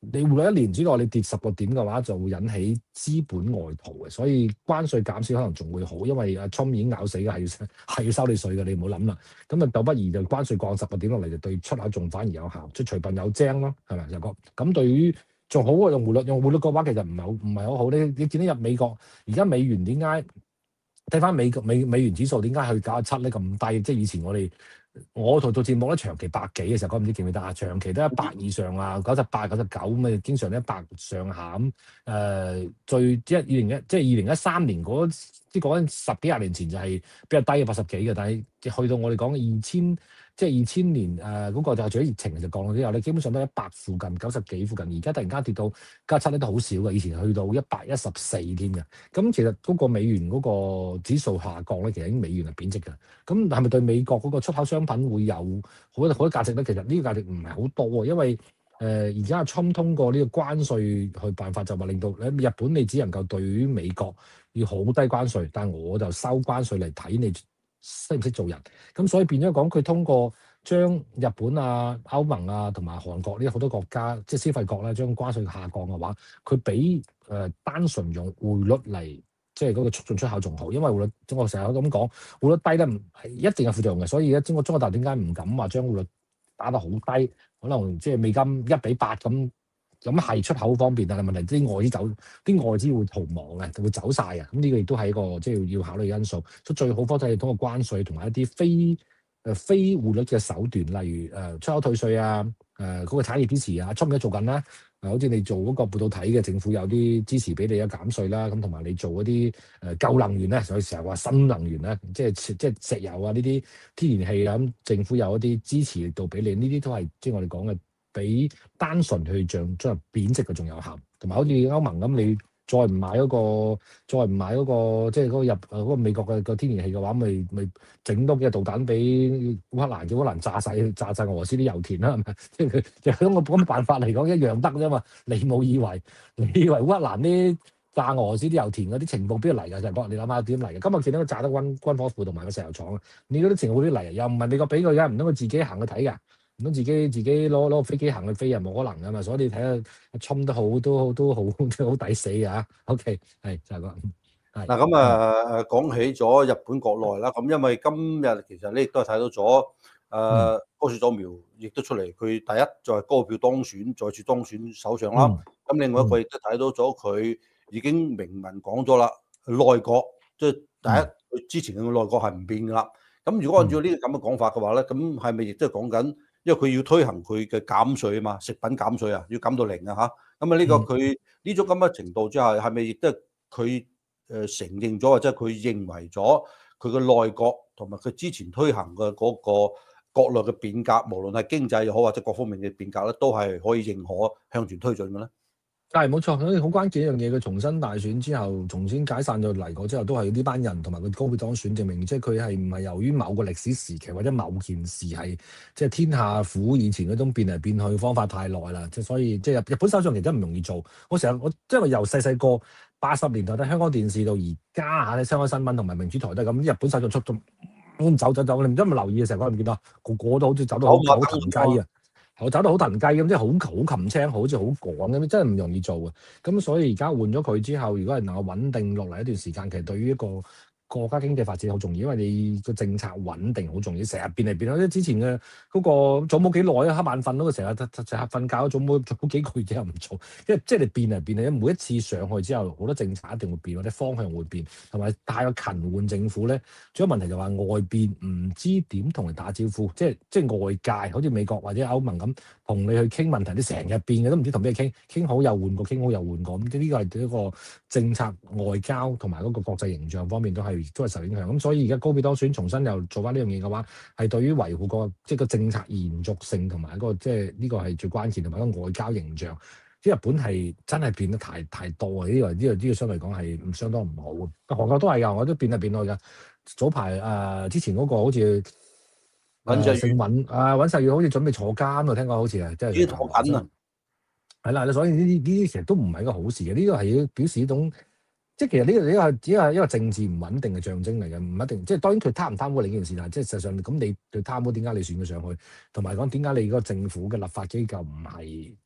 你匯率一年之內你跌十個點嘅話，就會引起資本外逃嘅，所以關稅減少可能仲會好，因為阿 Trump 已經咬死嘅係要係要收你稅嘅，你唔好諗啦。咁啊，倒不如就關稅降十個點落嚟，就對出口仲反而有效，即係隨便有精咯，係咪就講？咁對於仲好過用匯率，用匯率嘅話其實唔係好唔係好好。你你見到入美國而家美元點解睇翻美美美元指數點解去九十七咧咁低？即係以前我哋。我做做節目咧，長期百幾嘅時候，講唔知記唔記得啊？長期都一百以上啊，九十八、九十九咁啊，經常都一百上下咁。誒、呃，最即係二零一，即係二零一三年嗰啲講緊十幾廿年前就係比較低嘅八十幾嘅，但係去到我哋講二千，即係二千年誒嗰、呃那個就係除咗疫情就降咗之後咧，基本上都一百附近、九十幾附近。而家突然間跌到九十七咧都好少嘅，以前去到一百一十四添嘅。咁其實嗰個美元嗰個指數下降咧，其實已經美元係貶值嘅。咁係咪對美國嗰個出口商品會有好多好多價值咧？其實呢個價值唔係好多啊，因為誒而家阿 Trump 通過呢個關稅去辦法，就話令到喺日本你只能夠對於美國要好低關稅，但係我就收關稅嚟睇你識唔識做人。咁所以變咗講，佢通過將日本啊、歐盟啊同埋韓國呢好多國家即係消費國咧，將關稅下降嘅話，佢比誒單純用匯率嚟。即係嗰個促進出口仲好，因為匯率，我成日都咁講，匯率低咧唔係一定有副作用嘅，所以咧中國中國大陸點解唔敢話將匯率打得好低？可能即係美金一比八咁，咁係出口方便，但係問題啲外資走，啲外資會逃亡嘅，就會走晒啊！咁呢個亦都係一個即係要考慮嘅因素。所以最好方法係通過關稅同埋一啲非誒、呃、非匯率嘅手段，例如誒、呃、出口退稅啊，誒、呃、嗰、那個產業支持啊，出面做緊啦。誒，好似你做嗰個半導體嘅政府有啲支持俾你有減稅啦，咁同埋你做嗰啲誒舊能源咧，所以成日話新能源咧，即係即係石油啊呢啲天然氣啊，咁政府有一啲支持力度俾你，呢啲都係即係我哋講嘅比單純去漲將貶值嘅仲有效，同埋好似歐盟咁你。再唔買嗰、那個，再唔買嗰、那個，即係嗰個入誒嗰個美國嘅個天然氣嘅話，咪咪整多幾個導彈俾烏克蘭，叫烏克蘭炸晒炸晒俄羅斯啲油田啦，係咪？即係佢用咁嘅咁嘅辦法嚟講一樣得啫嘛。你冇以為你以為烏克蘭啲炸俄羅斯啲油田嗰啲情報邊度嚟㗎？就係講你諗下點嚟嘅？今日見到佢炸得軍軍火庫同埋個石油廠啊，你嗰啲情報邊嚟？又唔係美國俾佢嘅，唔通佢自己行去睇㗎？唔通自己自己攞攞個飛機行去飛又冇可能噶嘛，所以你睇下阿 Trump 都好都都好都好抵死嘅 OK，係就係咁。 嗱咁啊，講起咗日本國內啦，咁因為今日其實你亦都係睇到咗誒高市早苗亦都出嚟，佢第一就係高票當選，再次當選首相啦。咁、嗯、另外一個亦都睇到咗佢已經明文講咗啦，內閣即係第一，佢、嗯、之前嘅內閣係唔變噶啦。咁如果按照呢個咁嘅講法嘅話咧，咁係咪亦都係講緊？因為佢要推行佢嘅減稅啊嘛，食品減稅啊，要減到零啊嚇。咁啊呢個佢呢種咁嘅程度之下，係咪亦都係佢誒承認咗，或者佢認為咗佢嘅內閣同埋佢之前推行嘅嗰個國內嘅變革，無論係經濟又好或者各方面嘅變革咧，都係可以認可向前推進嘅咧？ 係冇錯，所以好關鍵一樣嘢，佢重新大選之後，重新解散咗嚟過之後，都係呢班人同埋佢高票當選，證明即係佢係唔係由於某個歷史時期或者某件事係即係天下苦以前嗰種變嚟變去方法太耐啦，即係所以即係日本首相其實唔容易做。我成日我即係由細細個八十年代睇香港電視到而家嚇，睇香港新聞同埋民主台都係咁，日本首相出咗咁走走走，你唔知有冇留意嘅時候，我唔見到個個都好似走到好好騰雞啊！我走得好騰雞咁，即係好好擒青，好似好趕咁，真係唔容易做啊！咁所以而家換咗佢之後，如果係能夠穩定落嚟一段時間，其實對於一個國家經濟發展好重要，因為你個政策穩定好重要，成日變嚟變去。即之前嘅嗰個早冇幾耐啊，瞌眼瞓嗰個成日成日瞓覺，早冇早幾個月之後唔做，因為即係你變嚟變去，每一次上去之後，好多政策一定會變，或者方向會變，同埋太過勤換政府咧，仲有問題就話外邊唔知點同人打招呼，即係即係外界好似美國或者歐盟咁同你去傾問題，你成日變嘅都唔知同咩傾，傾好又換過，傾好又換過，咁呢個係一個政策外交同埋嗰個國際形象方面都係。都係受影響，咁所以而家高票當選重新又做翻呢樣嘢嘅話，係對於維護個即係個政策延續性同埋一個即係呢個係最關鍵，同埋一個外交形象。即係日本係真係變得太太多啊！呢個呢個呢個相對嚟講係唔相當唔好嘅。韓國都係㗎，我都變嚟變去㗎。早排誒、呃、之前嗰個好似尹姓尹啊尹錫悅好似準備坐監啊，聽講好似係即係坐緊啊。係啦，所以呢啲呢啲其實都唔係一個好事嘅。呢、這個係要表示一種。即係其實呢個呢個只係一個政治唔穩定嘅象徵嚟嘅，唔一定。即係當然佢貪唔貪污另一件事，但係即係實際上咁你對貪污點解你選佢上去？同埋講點解你嗰個政府嘅立法機構唔係即係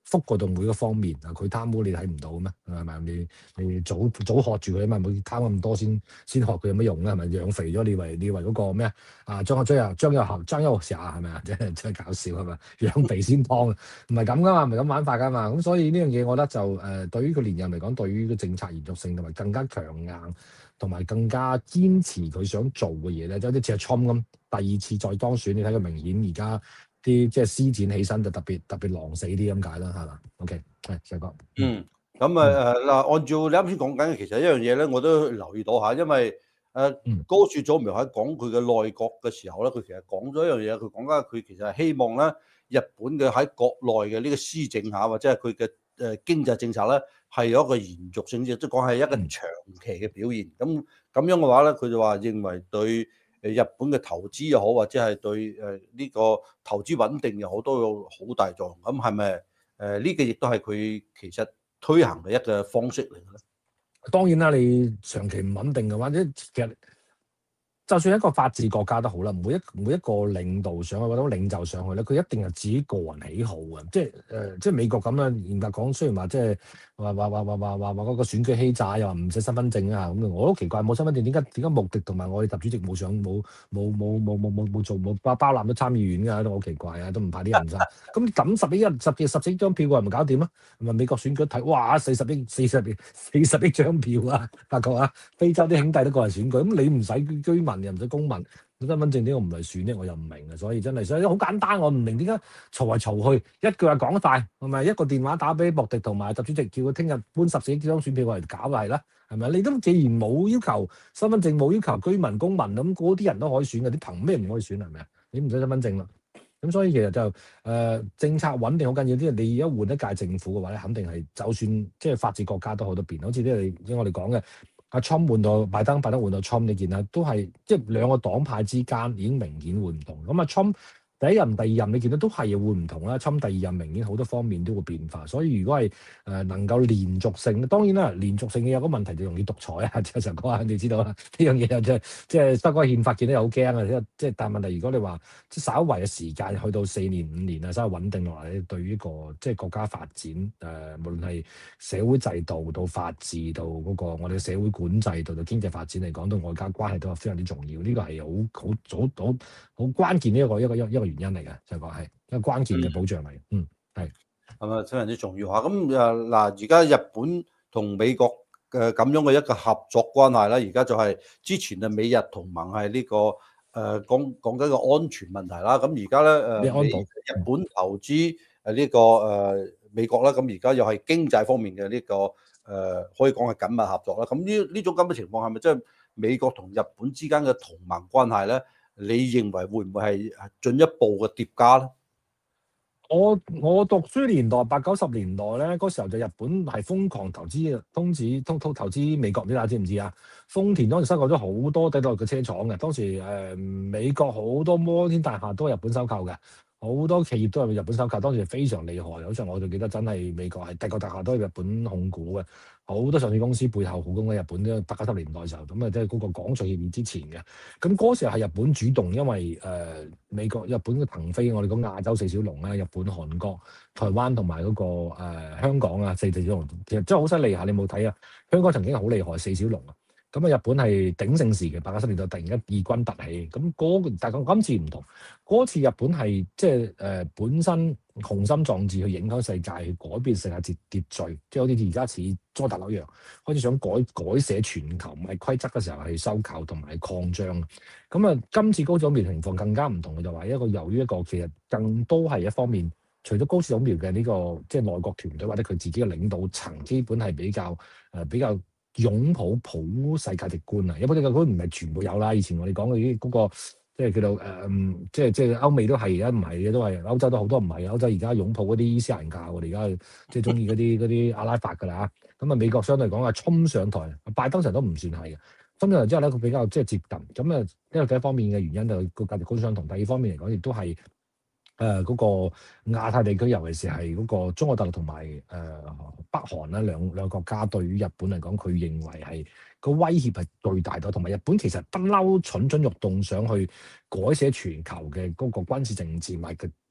覆蓋到每個方面啊！佢貪污你睇唔到咩？係咪？你你早早學住佢啊嘛，冇貪咁多先先學佢有乜用啊？係咪養肥咗你以為你以為嗰個咩啊？張張又張又合張又成係咪啊？真係真係搞笑係咪？養肥先湯，唔係咁噶嘛，唔係咁玩法噶嘛。咁所以呢樣嘢，我覺得就誒、呃、對於個連任嚟講，對於個政策延續性同埋更加強硬，同埋更加堅持佢想做嘅嘢咧，就好似阿 Trump 咁，第二次再當選，你睇佢明顯而家。啲即係施展起身就特別特別狼死啲咁解啦，係嘛 ？OK，係細哥。 嗯，咁啊誒嗱，按照你啱先講緊嘅，其實一樣嘢咧，我都留意到下，因為誒、呃嗯、 高雪祖苗喺講佢嘅內閣嘅時候咧，佢其實講咗一樣嘢，佢講緊佢其實係希望咧，日本嘅喺國內嘅呢個施政下，或者係佢嘅誒經濟政策咧，係有一個延續性，即係講係一個長期嘅表現。咁咁樣嘅話咧，佢就話認為對誒日本嘅投資又好，或者係對誒呢個投資穩定又好，都有好大作用。咁係咪誒呢個亦都係佢其實推行嘅一個方式嚟嘅咧？ 當然啦，你長期唔穩定嘅話，即其實就算一個法治國家都好啦，每一每一個領導上去或者領袖上去咧，佢一定係自己個人喜好嘅，即係誒、呃，即係美國咁樣嚴格講，雖然話即係話話話話話話話嗰個選舉欺詐又話唔使身份證啊，咁我都奇怪冇身份證點解點解穆迪同埋我哋習主席冇上冇冇冇冇冇冇冇做冇包包攬咗參議院㗎，都好奇怪啊，都唔派啲人上，咁抌十億一十幾十幾張票過嚟咪搞掂咯？係咪美國選舉睇哇四十億四十億四十億張票啊，發覺啊，非洲啲兄弟都過嚟選舉，咁你唔使居民。又唔使公民，身份證點解唔嚟選咧？我又唔明啊！所以真係，所以好簡單，我唔明點解嘈嚟嘈去，一句話講晒，係咪一個電話打俾莫迪同埋習主席，叫佢聽日搬十四億張選票過嚟搞就係啦，係咪？你都既然冇要求身份證，冇要求居民公民，咁嗰啲人都可以選嘅，你憑咩唔可以選係咪啊？你唔使身份證啦。咁所以其實就誒、呃、政策穩定好緊要，啲你而家換一屆政府嘅話咧，肯定係就算即係法治國家都好多變，好似啲你我哋講嘅。阿 Trump 換到拜登，拜登換到 Trump，你見啦，都係即係兩個黨派之間已經明顯會唔同。咁啊 Trump 第一任、第二任，你見到都係會唔同啦。Trump 第二任明顯好多方面都會變化，所以如果係誒、呃、能夠連續性，當然啦，連續性嘅有個問題就容易獨裁啊。即係常講啊，你知道啦，呢樣嘢又即係即係德國憲法見到又好驚啊。即係但係問題，如果你話即係稍為嘅時間去到四年五年啊，稍為穩定落嚟，對於呢個即係國家發展誒、呃，無論係社會制度到法治到嗰個我哋嘅社會管制度到經濟發展嚟講，到外交關係都係非常之重要。呢、這個係好好早好好關鍵呢一個一個一個一個原因嚟嘅，就講係一個關鍵嘅保障嚟嘅。嗯，係係咪非常之重要嚇？咁誒嗱，而家日本同美國嘅咁樣嘅一個合作關係啦，而家就係之前啊美日同盟係呢、這個誒、呃、講講緊個安全問題啦。咁而家咧誒， 安保日本投資誒呢個誒、呃、美國啦，咁而家又係經濟方面嘅呢、這個誒、呃、可以講係緊密合作啦。咁呢呢種咁嘅情況係咪即係美國同日本之間嘅同盟關係咧？你認為會唔會係進一步嘅疊加咧？ 我我讀書年代八九十年代咧，嗰時候就日本係瘋狂投資通子通通投資美國，唔知大家知唔知啊？豐田當時收購咗好多底特律嘅車廠嘅，當時誒、呃、美國好多摩天大廈都係日本收購嘅。好多企業都係日本收購，當時非常厲害。好似我就記得真係美國係帝國大廈都係日本控股嘅，好多上市公司背後股東喺日本都八九十年代時候咁啊，即係嗰個廣場協議之前嘅。咁嗰時候係日本主動，因為誒、呃、美國日本嘅騰飛，我哋講亞洲四小龍啦，日本、韓國、台灣同埋嗰個、呃、香港啊，四四小龍其實真係好犀利嚇！你冇睇啊？香港曾經係好厲害四小龍啊！咁啊，日本係鼎盛時期，八九十年代突然間異軍突起，咁嗰、那個、但係今次唔同，嗰次日本係即係誒本身雄心壯志去影響世界，去改變世界秩秩序，即係好似而家似佐達一樣，開始想改改寫全球唔係規則嘅時候係收購同埋擴張。咁啊，今次高市早苗情況更加唔同嘅，就話一個由於一個其實更多係一方面，除咗高市早苗嘅呢個即係內閣團隊或者佢自己嘅領導層，基本係比較誒、呃、比較。擁抱普世價值觀啊！有普世價值觀唔係全部有啦。以前我哋講嘅啲嗰個即係叫做誒、呃，即係即係歐美都係，而家唔係嘅都係歐洲都好多唔係。歐洲而家擁抱嗰啲伊斯蘭教，我哋而家即係中意嗰啲嗰啲阿拉伯㗎啦。咁啊，美國相對嚟講啊，衝上台，拜登成都唔算係嘅。衝上台之後咧，佢比較即係接近。咁啊，呢個第一方面嘅原因就個價值觀相同。第二方面嚟講，亦都係。誒嗰、呃那個亞太地區，尤其是係嗰個中國大陸同埋誒北韓咧兩兩個國家，對於日本嚟講，佢認為係個威脅係巨大到，同埋日本其實不嬲蠢蠢欲動，想去改寫全球嘅嗰個軍事政治，同埋佢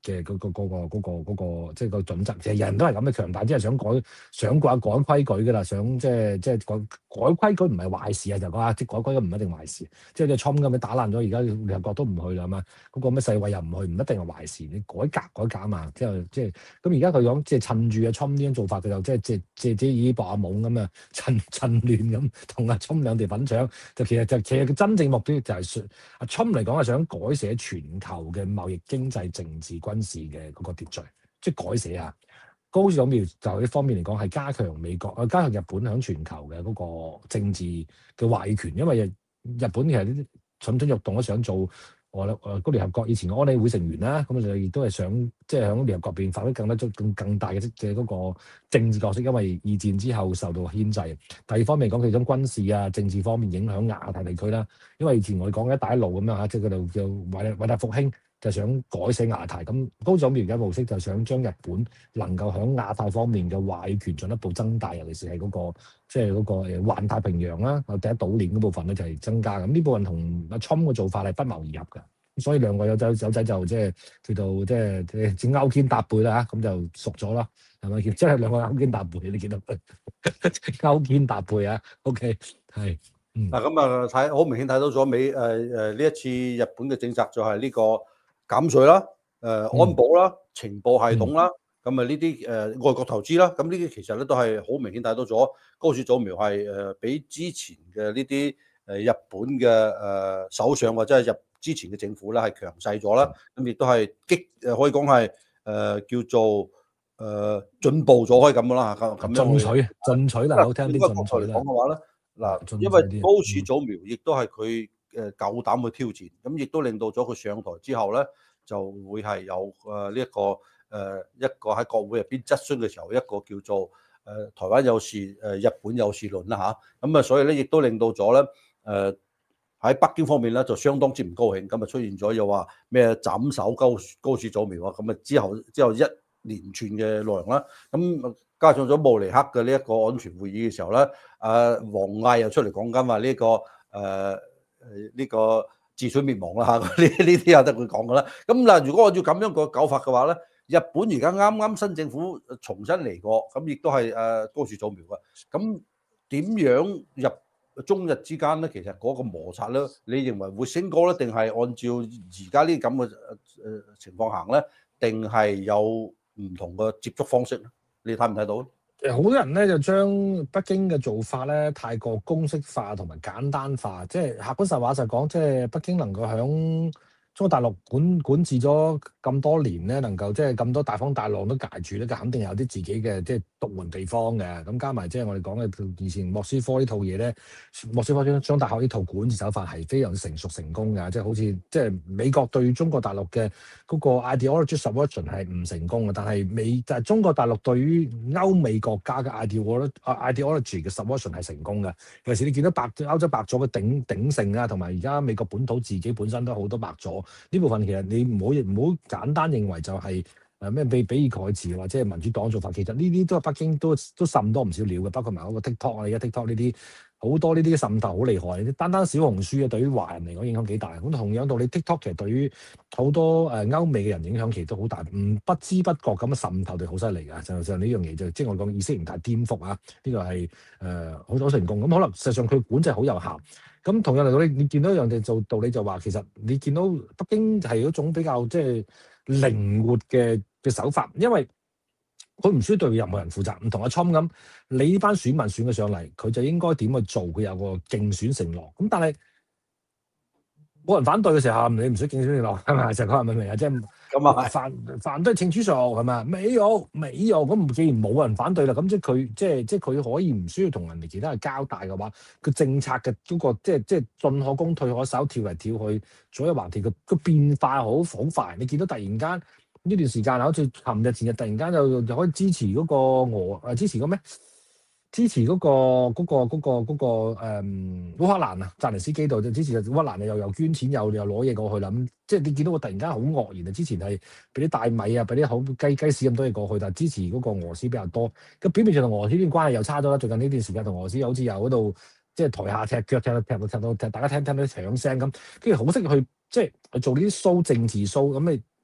嘅嗰個嗰個嗰個嗰個即係個準則。其實人都係咁嘅，強大只係想改想改改規矩㗎啦，想即係即係改改規矩唔係壞事啊，就講下即係改規矩唔一定壞事。即係你侵咁樣打爛咗，而家聯合國都唔去啦嘛，嗰個咩世衛又唔去，唔一定係壞事。你改革改革啊嘛，即係即係咁而家佢講即係趁住阿侵呢種做法，佢就即係借借啲依博阿懵咁啊，趁趁亂咁同阿侵兩地粉腸。就其實就其實嘅真正目標就係阿侵嚟講係想改寫全球嘅貿易、經濟、政治、軍事嘅嗰個秩序，即係改寫啊。高市早苗就呢方面嚟講係加強美國啊，加強日本響全球嘅嗰個政治嘅話語權，因為日日本其實啲蠢蠢欲動都想做我誒嗰聯合國以前嘅安理會成員啦，咁就亦都係想即係響聯合國邊發揮更加足更更大嘅嘅嗰個政治角色，因為二戰之後受到牽制。第二方面講，其中軍事啊、政治方面影響亞太地區啦，因為以前我哋講嘅一帶一路咁樣嚇，即係佢哋叫偉偉大復興。就想改寫亞太，咁高早苗而家模式就想將日本能夠喺亞太方面嘅話語權進一步增大，尤其是係嗰、嗰個即係嗰個誒環太平洋啦，第一島鏈嗰部分咧就係增加。咁呢部分同阿侵嘅做法係不謀而合嘅，所以兩個友仔友仔就即係叫做即係即係正勾肩搭背啦嚇，咁就熟咗啦，係咪？即係兩個勾肩搭背，你見到勾肩搭背啊 ？OK， 係。 嗱咁啊睇好明顯睇到咗美誒誒呢一次日本嘅政策就係呢、呢個。減稅啦，誒、呃、安保啦，情報系統啦，咁啊呢啲誒外國投資啦，咁呢啲其實咧都係好明顯睇到咗高市早苗係誒、呃、比之前嘅呢啲誒日本嘅誒、呃、首相或者係入之前嘅政府咧係強勢咗啦，咁亦都係激誒可以講係誒叫做誒、呃、進步咗可以咁樣啦嚇，咁樣進取進取啦，好聽啲進取啦。 講嘅話咧，嗱，因為高市早苗亦都係佢。誒夠膽去挑戰，咁亦都令到咗佢上台之後咧，就會係有誒呢一個誒、呃、一個喺國會入邊質詢嘅時候，一個叫做誒、呃、台灣有事誒、呃、日本有事論啦嚇，咁啊所以咧亦都令到咗咧誒喺北京方面咧就相當之唔高興，咁啊出現咗又話咩斬首高高市早苗啊，咁啊之後之後一連串嘅內容啦，咁加上咗慕尼黑嘅呢一個安全會議嘅時候咧，啊王毅又出嚟講緊話呢個誒。呃誒呢個自取滅亡啦嚇，呢呢啲有得佢講噶啦。咁嗱，如果按照咁樣個搞法嘅話咧，日本而家啱啱新政府重新嚟過，咁亦都係誒高市早苗嘅。咁點樣入中日之間咧？其實嗰個摩擦咧，你認為會升高咧，定係按照而家呢咁嘅誒誒情況行咧？定係有唔同嘅接觸方式咧？你睇唔睇到？ 好多人咧就將北京嘅做法咧太過公式化同埋簡單化，即係客觀實話實講，即係北京能夠響中國大陸管管治咗咁多年咧，能夠即係咁多大風大浪都捱住咧，佢肯定有啲自己嘅即係獨門地方嘅。咁加埋即係我哋講嘅以前莫斯科呢套嘢咧，莫斯科中中大學呢套管治手法係非常成熟成功嘅，即係好似即係美國對中國大陸嘅嗰個 ideology subversion 係唔成功嘅，但係美就係中國大陸對於歐美國家嘅 ideology ideology 嘅 subversion 係成功嘅。尤其是你見到白歐洲白左嘅鼎鼎盛啊，同埋而家美國本土自己本身都好多白左。呢部分其實你唔好唔好簡單認為就係誒咩比比爾蓋茨或者係民主黨做法，其實呢啲都係北京都都滲多唔少料嘅，包括埋嗰個 TikTok 啊，而家 TikTok 呢啲好多呢啲滲透好厲害，單單小紅書啊對於華人嚟講影響幾大。咁同樣道理 TikTok 其實對於好多誒歐美嘅人影響其實都好大，唔不知不覺咁滲透對好犀利㗎。就就呢樣嘢就即係我講意識形態顛覆啊，呢個係誒好好成功。咁可能實際上佢管制好有效。咁同樣嚟講，你你見到一樣嘢做道理就話，其實你見到北京係嗰種比較即係靈活嘅嘅手法，因為佢唔需要對任何人負責，唔同阿侵咁，你呢班選民選佢上嚟，佢就應該點去做，佢有個競選承諾。咁但係冇人反對嘅時候，你唔使競選承諾係咪？就講係咪明啊？即係咁啊，反反對清楚數係咪？沒有沒有，咁既然冇人反對啦，咁即係佢即係即係佢可以唔需要同人哋其他人交代嘅話，個政策嘅嗰個即係即係進可攻退可守，跳嚟跳去左右橫跳，個個變化好好快。你見到突然間呢段時間好似琴日前日突然間就就可以支持嗰個俄誒支持個咩？支持嗰、嗰個嗰、嗰個嗰、嗰個嗰、嗰個誒烏克蘭啊，澤連斯基度就支持烏克蘭，又又捐錢又又攞嘢過去啦。咁即係你見到我突然間好愕然啊！之前係俾啲大米啊，俾啲好雞雞屎咁多嘢過去，但係支持嗰個俄羅斯比較多。咁表面上同俄羅斯啲關係又差咗啦。最近呢段時間同俄羅斯好似又嗰度即係台下踢腳踢到踢到踢到踢，大家聽聽到啲響聲咁，跟住好識去即係去做呢啲 show 政治 show 咁你。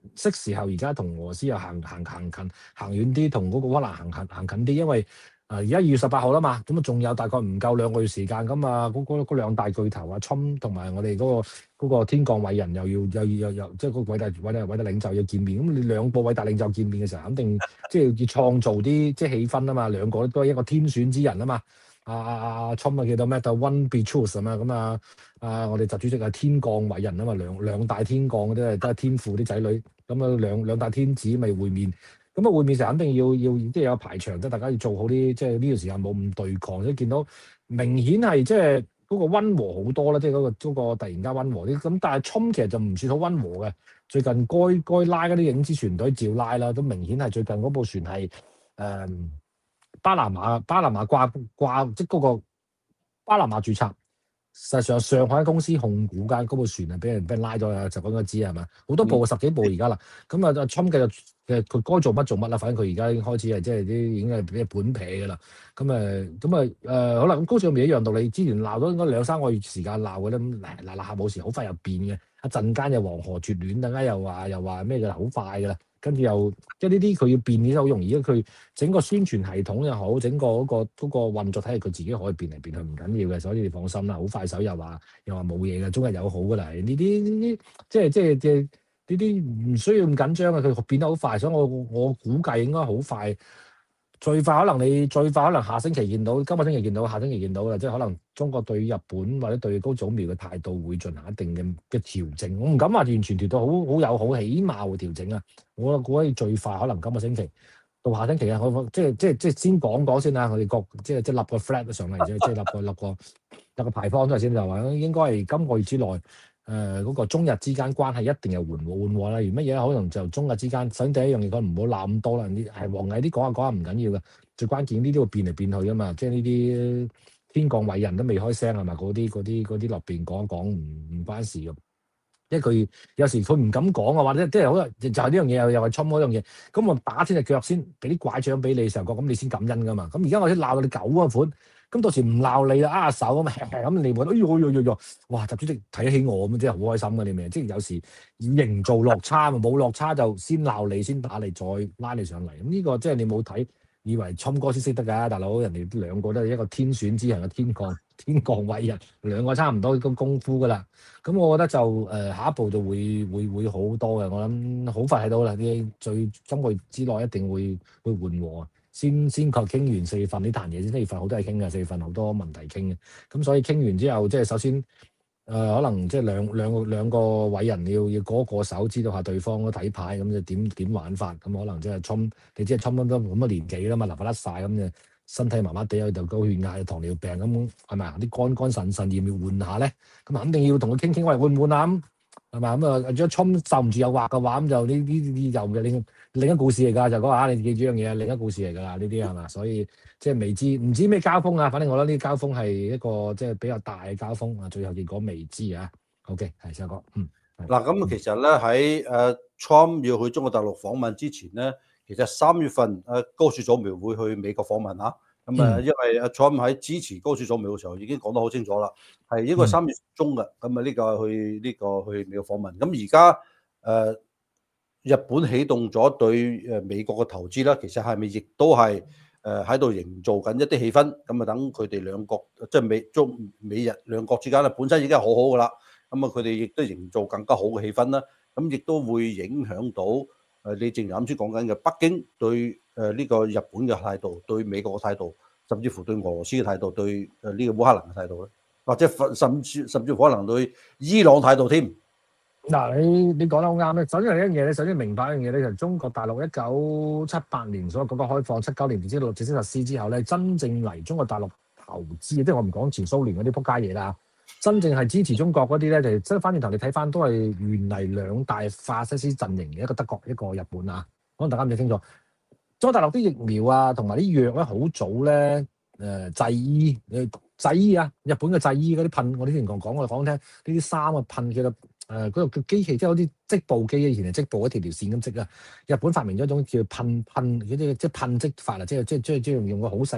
適時候而家同俄羅斯又行行行近行遠啲，同嗰個烏克蘭行行行近啲，因為誒而家二月十八號啦嘛，咁啊仲有大概唔夠兩個月時間，咁啊嗰嗰嗰兩大巨頭啊，侵同埋我哋嗰個嗰個天降偉人又要又要又又即係嗰個偉大偉大偉大領袖要見面，咁你兩個偉大領袖見面嘅時候，肯定即係要創造啲即係氣氛啊嘛，兩個都係一個天選之人啊嘛。啊啊啊！侵啊記到咩？就 One be choose 啊嘛，咁啊啊！我哋習主席係天降偉人啊嘛，兩兩大天降嗰啲係都係天父啲仔女，咁啊兩兩大天子咪會面，咁啊會面時肯定要要即係有排場，即係大家要做好啲，即係呢段時間冇咁對抗，即係見到明顯係即係嗰個溫和好多啦，即係嗰個嗰個突然間溫和啲，咁但係侵其實就唔算好溫和嘅，最近該該拉嗰啲影子船隊照拉啦，都明顯係最近嗰部船係誒。嗯巴拿馬巴拿馬掛掛即係嗰個巴拿馬註冊，實際上上海公司控股間嗰部船啊，俾人俾人拉咗啊，就講咗知係嘛？好多部十幾部而家啦，咁啊阿侵嘅其實佢該做乜做乜啦，反正佢而家已經開始係即係啲已經係俾本撇嘅啦。咁誒咁啊誒好啦，咁高處咪一樣道理，之前鬧咗應該兩三個月時間鬧嘅咧，咁嗱嗱下冇事，好快又變嘅，一陣間又黃河絕戀，等間又話又話咩嘅，好快嘅啦。跟住又即係呢啲佢要變嘅好容易，因為佢整個宣傳系統又好，整個嗰、嗰個嗰、嗰個運作體系佢自己可以變嚟變去，唔緊要嘅，所以你放心啦。好快手又話又話冇嘢嘅，中日友好噶啦。呢啲呢啲即係即係即係呢啲唔需要咁緊張嘅，佢變得好快，所以我我估計應該好快。最快可能你最快可能下星期見到，今個星期見到，下星期見到啦，即係可能中國對日本或者對高祖苗嘅態度會進行一定嘅嘅調整。我唔敢話完全調到好好友好，起碼會調整啊。我估計最快可能今個星期到下星期啊，我即係即係即係先講講先啦。我哋各即係即係立個 flag 上嚟啫，即係立個立個立個牌坊出嚟先，就話應該係今個月之內。誒嗰、呃那個中日之間關係一定係緩和緩和啦，例如乜嘢可能就中日之間，首先第一樣嘢講唔好鬧咁多啦，呢係黃毅啲講下講下唔緊要嘅，最關鍵呢啲會變嚟變去噶嘛，即係呢啲天降偉人都未開聲係嘛，嗰啲嗰啲嗰啲落邊講一講唔唔關事嘅，因為佢有時佢唔敢講啊，或者即係好就係呢樣嘢又又係侵嗰樣嘢，咁我打天隻腳先，俾啲拐杖俾你嘅時候，咁你先感恩噶嘛，咁而家我先鬧到你狗嗰款。咁到時唔鬧你啦，握手咁啊，咁你會哎呦呦呦呦，哇！習主席睇得起我咁，真係好開心嘅你明？即係有時要營造落差嘛，冇落差就先鬧你，先打你，再拉你上嚟。咁呢個即係你冇睇，以為侵哥先識得㗎，大佬人哋兩個都係一個天選之人嘅天降天降偉人，兩個差唔多咁功夫㗎啦。咁我覺得就誒、呃、下一步就會會會好多嘅，我諗好快睇到啦。啲最今個月之內一定會會緩和。先先確傾完四月份呢壇嘢先，四月份好多嘢傾嘅，四月份好多問題傾嘅，咁所以傾完之後，即係首先誒、呃、可能即係兩兩個兩個偉人要要過一過手，知道下對方嗰睇牌，咁就點點玩法，咁可能即係侵，你知係侵都咁嘅年紀啦嘛，頭髮甩晒，咁就身體麻麻地，又高血壓、糖尿病咁，係咪啊？啲肝肝腎腎要唔要換下咧？咁肯定要同佢傾傾，喂，換唔換啊？咁係嘛？咁啊，如果侵受唔住誘惑嘅話，咁就呢呢呢又嘅另另一個故事嚟㗎，就講下你記住樣嘢，另一個故事嚟㗎啦，呢啲係嘛？所以即係未知，唔知咩交鋒啊？反正我覺得呢啲交鋒係一個即係比較大嘅交鋒啊，最後結果未知啊。OK，係石哥，嗯， 嗱咁其實咧喺誒 Trump 要去中國大陸訪問之前咧，其實三月份誒高市早苗會去美國訪問嚇。咁誒，嗯、因為阿 Trump 喺支持高市早苗嘅時候已經講得好清楚啦，係應該三月中嘅。咁啊呢個去呢、這個去美國訪問。咁而家誒日本起動咗對誒美國嘅投資啦，其實係咪亦都係誒喺度營造緊一啲氣氛？咁啊等佢哋兩國即係美中美日兩國之間咧，本身已經係好好噶啦。咁啊佢哋亦都營造更加好嘅氣氛啦。咁亦都會影響到誒你正啱先講緊嘅北京對誒呢個日本嘅態度，對美國嘅態度，甚至乎對俄羅斯嘅態度，對誒呢個烏克蘭嘅態度咧，或者甚至甚至乎可能對伊朗態度添。 嗱，你你講得好啱咧。首先係一樣嘢，你首先明白一樣嘢咧，就係中國大陸一九七八年所有改革開放，七九年之後正式實施之後咧，真正嚟中國大陸投資，即係我唔講前蘇聯嗰啲撲街嘢啦，真正係支持中國嗰啲咧，就即係翻轉頭你睇翻都係原嚟兩大法西斯陣營嘅，一個德國，一個日本啊。可能大家唔清楚，中國大陸啲疫苗啊，同埋啲藥咧，好早咧，誒製醫誒製醫啊，日本嘅製醫嗰啲噴，我之前講講我講聽，呢啲衫啊噴嘅。誒嗰個嘅機器即係好似織布機，以前係織布一條條線咁織啊。日本發明咗一種叫噴噴嗰啲即係噴織法啊，即係即係即係即係用個好細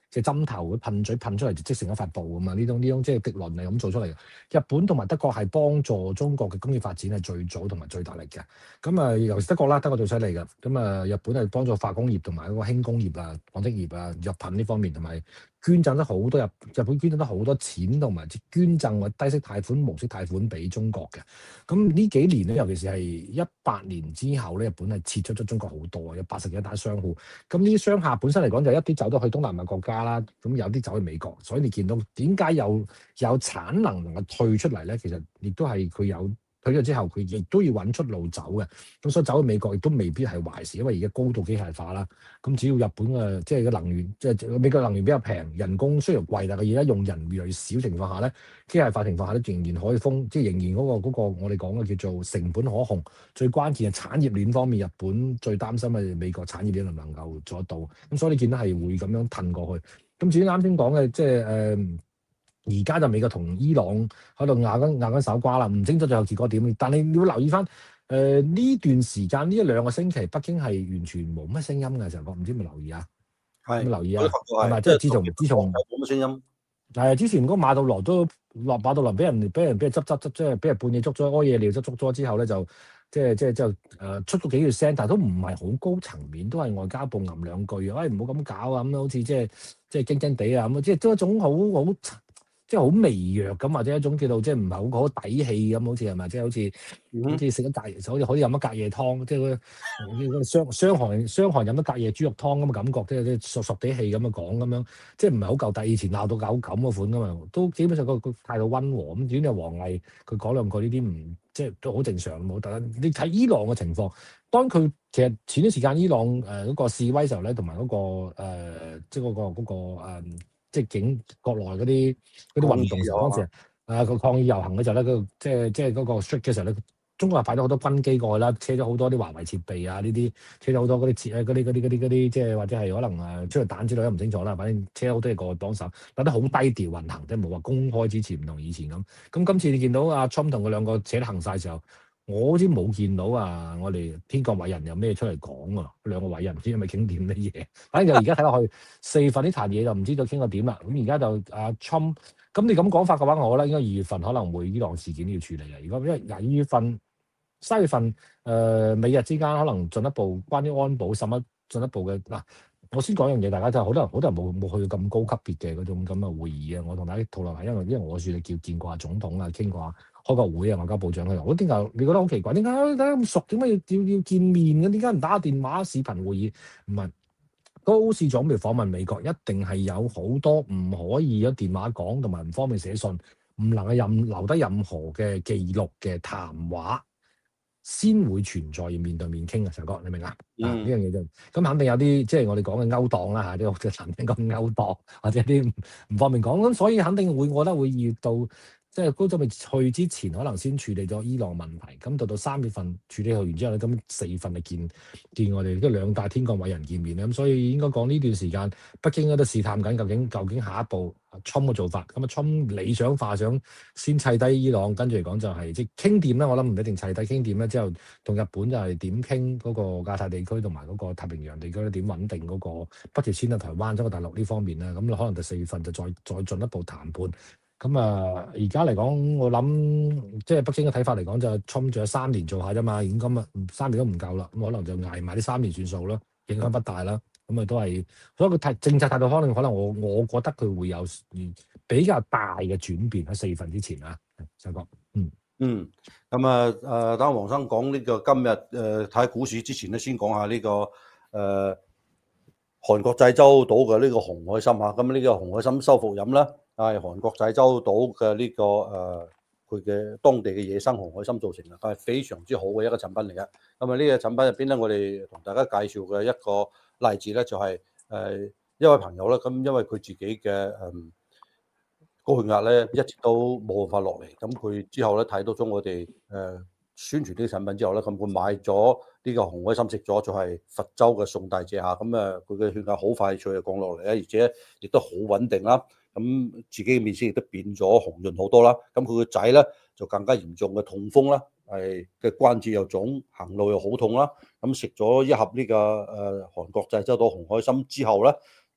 即係針頭噴嘴噴出嚟就即成一塊布咁啊！呢種呢種即係滴輪係咁做出嚟嘅。日本同埋德國係幫助中國嘅工業發展係最早同埋最大力嘅。咁啊，尤其是德國啦，德國最犀利嘅。咁啊，日本係幫助化工業同埋嗰個輕工業啊、紡織業啊、藥品呢方面，同埋捐贈咗好多日日本捐贈咗好多錢同埋捐贈或低息貸款、無息貸款俾中國嘅。咁呢幾年咧，尤其是係一八年之後咧，日本係撤出咗中國好多，有八十幾單商戶。咁呢啲商廈本身嚟講就一啲走咗去東南亞國家啦，咁有啲走去美國，所以你見到點解有有產能能夠退出嚟咧？其實亦都係佢有退咗之後，佢亦都要揾出路走嘅。咁所以走去美國亦都未必係壞事，因為而家高度機械化啦。咁只要日本嘅即係個能源，即係美國能源比較平，人工雖然貴，但係而家用人越嚟越少情況下咧，機械化情況下咧，仍然可以封，即係仍然嗰個嗰個我哋講嘅叫做成本可控。最關鍵係產業鏈方面，日本最擔心嘅美國產業鏈能唔能夠做得到。咁所以你見到係會咁樣褪過去。咁至於啱先講嘅，即係誒而家就美國同伊朗喺度拗緊拗緊手瓜啦，唔清楚最後結果點。但係你要留意翻誒呢段時間呢一兩個星期，北京係完全冇乜聲音嘅，就唔知有冇留意啊？ 係有冇留意啊？ 係係咪即係自從自從冇乜聲音？ 係啊，之前嗰個馬杜羅都落馬杜羅俾人俾人俾人執執執，即係俾人半夜捉咗，屙夜尿執捉咗之後咧，就即係即係就誒出咗幾句聲，但係都唔係好高層面，都係外交部吟兩句啊，喂唔好咁搞啊，咁好似即係即係驚驚地啊，咁即係都一種好好即係好微弱咁，或者一種叫做即係唔係好好底氣咁，好似係咪？即係好似、嗯、好似食咗隔夜，好似好似飲咗隔夜湯，即係嗰嗰個傷傷寒傷寒飲咗隔夜豬肉湯咁嘅感覺，即係即係索索地氣咁樣講咁樣，即係唔係好夠底。以前鬧到搞咁嘅款噶嘛，都基本上個個態度溫和咁。至於黃毅佢講兩句呢啲唔即係都好正常冇得。你睇伊朗嘅情況，當佢其實前段時間伊朗誒嗰、呃那個示威時候咧，同埋嗰個、呃、即係、那、嗰個嗰、那個、呃即係境國內嗰啲嗰啲運動時候，當時啊個抗議遊行嘅時候咧，佢即係即係嗰個 strike 嘅時候咧，中國係派咗好多軍機過去啦，車咗好多啲華為設備啊，呢啲車咗好多嗰啲設誒嗰啲嗰啲嗰啲嗰啲，即係或者係可能誒出嚟彈之類都唔清楚啦，反正車咗好多嘢過去幫手，但都好低調運行，即係冇話公開支持，唔同以前咁。咁今次你見到阿 Trump 同佢兩個扯得行晒時候，我好似冇見到啊！我哋天降偉人有咩出嚟講啊？兩個偉人唔知係咪傾掂啲嘢？反正就而家睇落去四月份呢壇嘢就唔知道傾到點啦。咁而家就阿 Trump，咁你咁講法嘅話，我覺得應該二月份可能會伊朗事件都要處理嘅。如果因為廿二月份、三月份誒、呃、美日之間可能進一步關於安保審一進一步嘅嗱，我先講一樣嘢，大家就好多人好多人冇冇去到咁高級別嘅嗰種咁嘅會議啊。我同大家討論下，因為因為我算係叫見過阿總統啊，傾過啊。開個會啊，外交部長佢話：我點解你覺得好奇怪？點解大家咁熟？點解要要要見面嘅？點解唔打電話視頻會議？唔係高市長譬如訪問美國，一定係有好多唔可以有電話講，同埋唔方便寫信，唔能夠任留得任何嘅記錄嘅談話，先會存在要面對面傾嘅。成哥，你明啊？啊呢樣嘢就咁肯定有啲即係我哋講嘅勾當啦嚇，啲即係曾經咁勾當，或者啲唔方便講咁，所以肯定會我覺得會遇到。即係高準備去之前，可能先處理咗伊朗問題。咁到到三月份處理好完之後咧，咁四月份就見見我哋即係兩大天降偉人見面咧。咁所以應該講呢段時間，北京都試探緊究竟究竟下一步侵嘅做法。咁啊，侵理想化想先砌低伊朗，跟住嚟講就係、是、即係傾掂啦。我諗唔一定砌低傾掂咧，之後同日本就係點傾嗰個亞太地區同埋嗰個太平洋地區咧，點穩定嗰個北朝鮮啊、台灣、中國大陸呢方面咧。咁可能就四月份就再再進一步談判。咁啊，而家嚟講，我諗即係北京嘅睇法嚟講，就衝仲有三年做下啫嘛，現今啊三年都唔夠啦，咁可能就捱埋呢三年算數咯，影響不大啦。咁啊都係，所以個態政策態度可能可能我我覺得佢會有比較大嘅轉變喺四月份之前啊，上哥，嗯嗯，咁啊誒，等黃生講呢個今日誒睇股市之前咧，先講下呢、這個誒、呃、韓國濟州島嘅呢個紅海參嚇，咁呢個紅海參修復飲啦。係韓國濟州島嘅呢、這個誒，佢嘅當地嘅野生紅海參造成嘅，係非常之好嘅一個產品嚟嘅。咁啊，呢個產品入邊咧，我哋同大家介紹嘅一個例子咧，就係、是、誒、呃、一位朋友咧，咁因為佢自己嘅誒、嗯、高血壓咧，一直都冇辦法落嚟。咁佢之後咧睇到咗我哋誒、呃、宣傳呢個產品之後咧，咁佢買咗呢個紅海參食咗，就係佛州嘅宋大姐嚇。咁啊，佢嘅血壓好快脆就降落嚟咧，而且亦都好穩定啦。咁自己嘅面色亦都變咗紅潤好多啦。咁佢個仔咧就更加嚴重嘅痛風啦，係嘅關節又腫，行路又好痛啦。咁食咗一盒呢、這個誒、呃、韓國濟州島紅海參之後咧，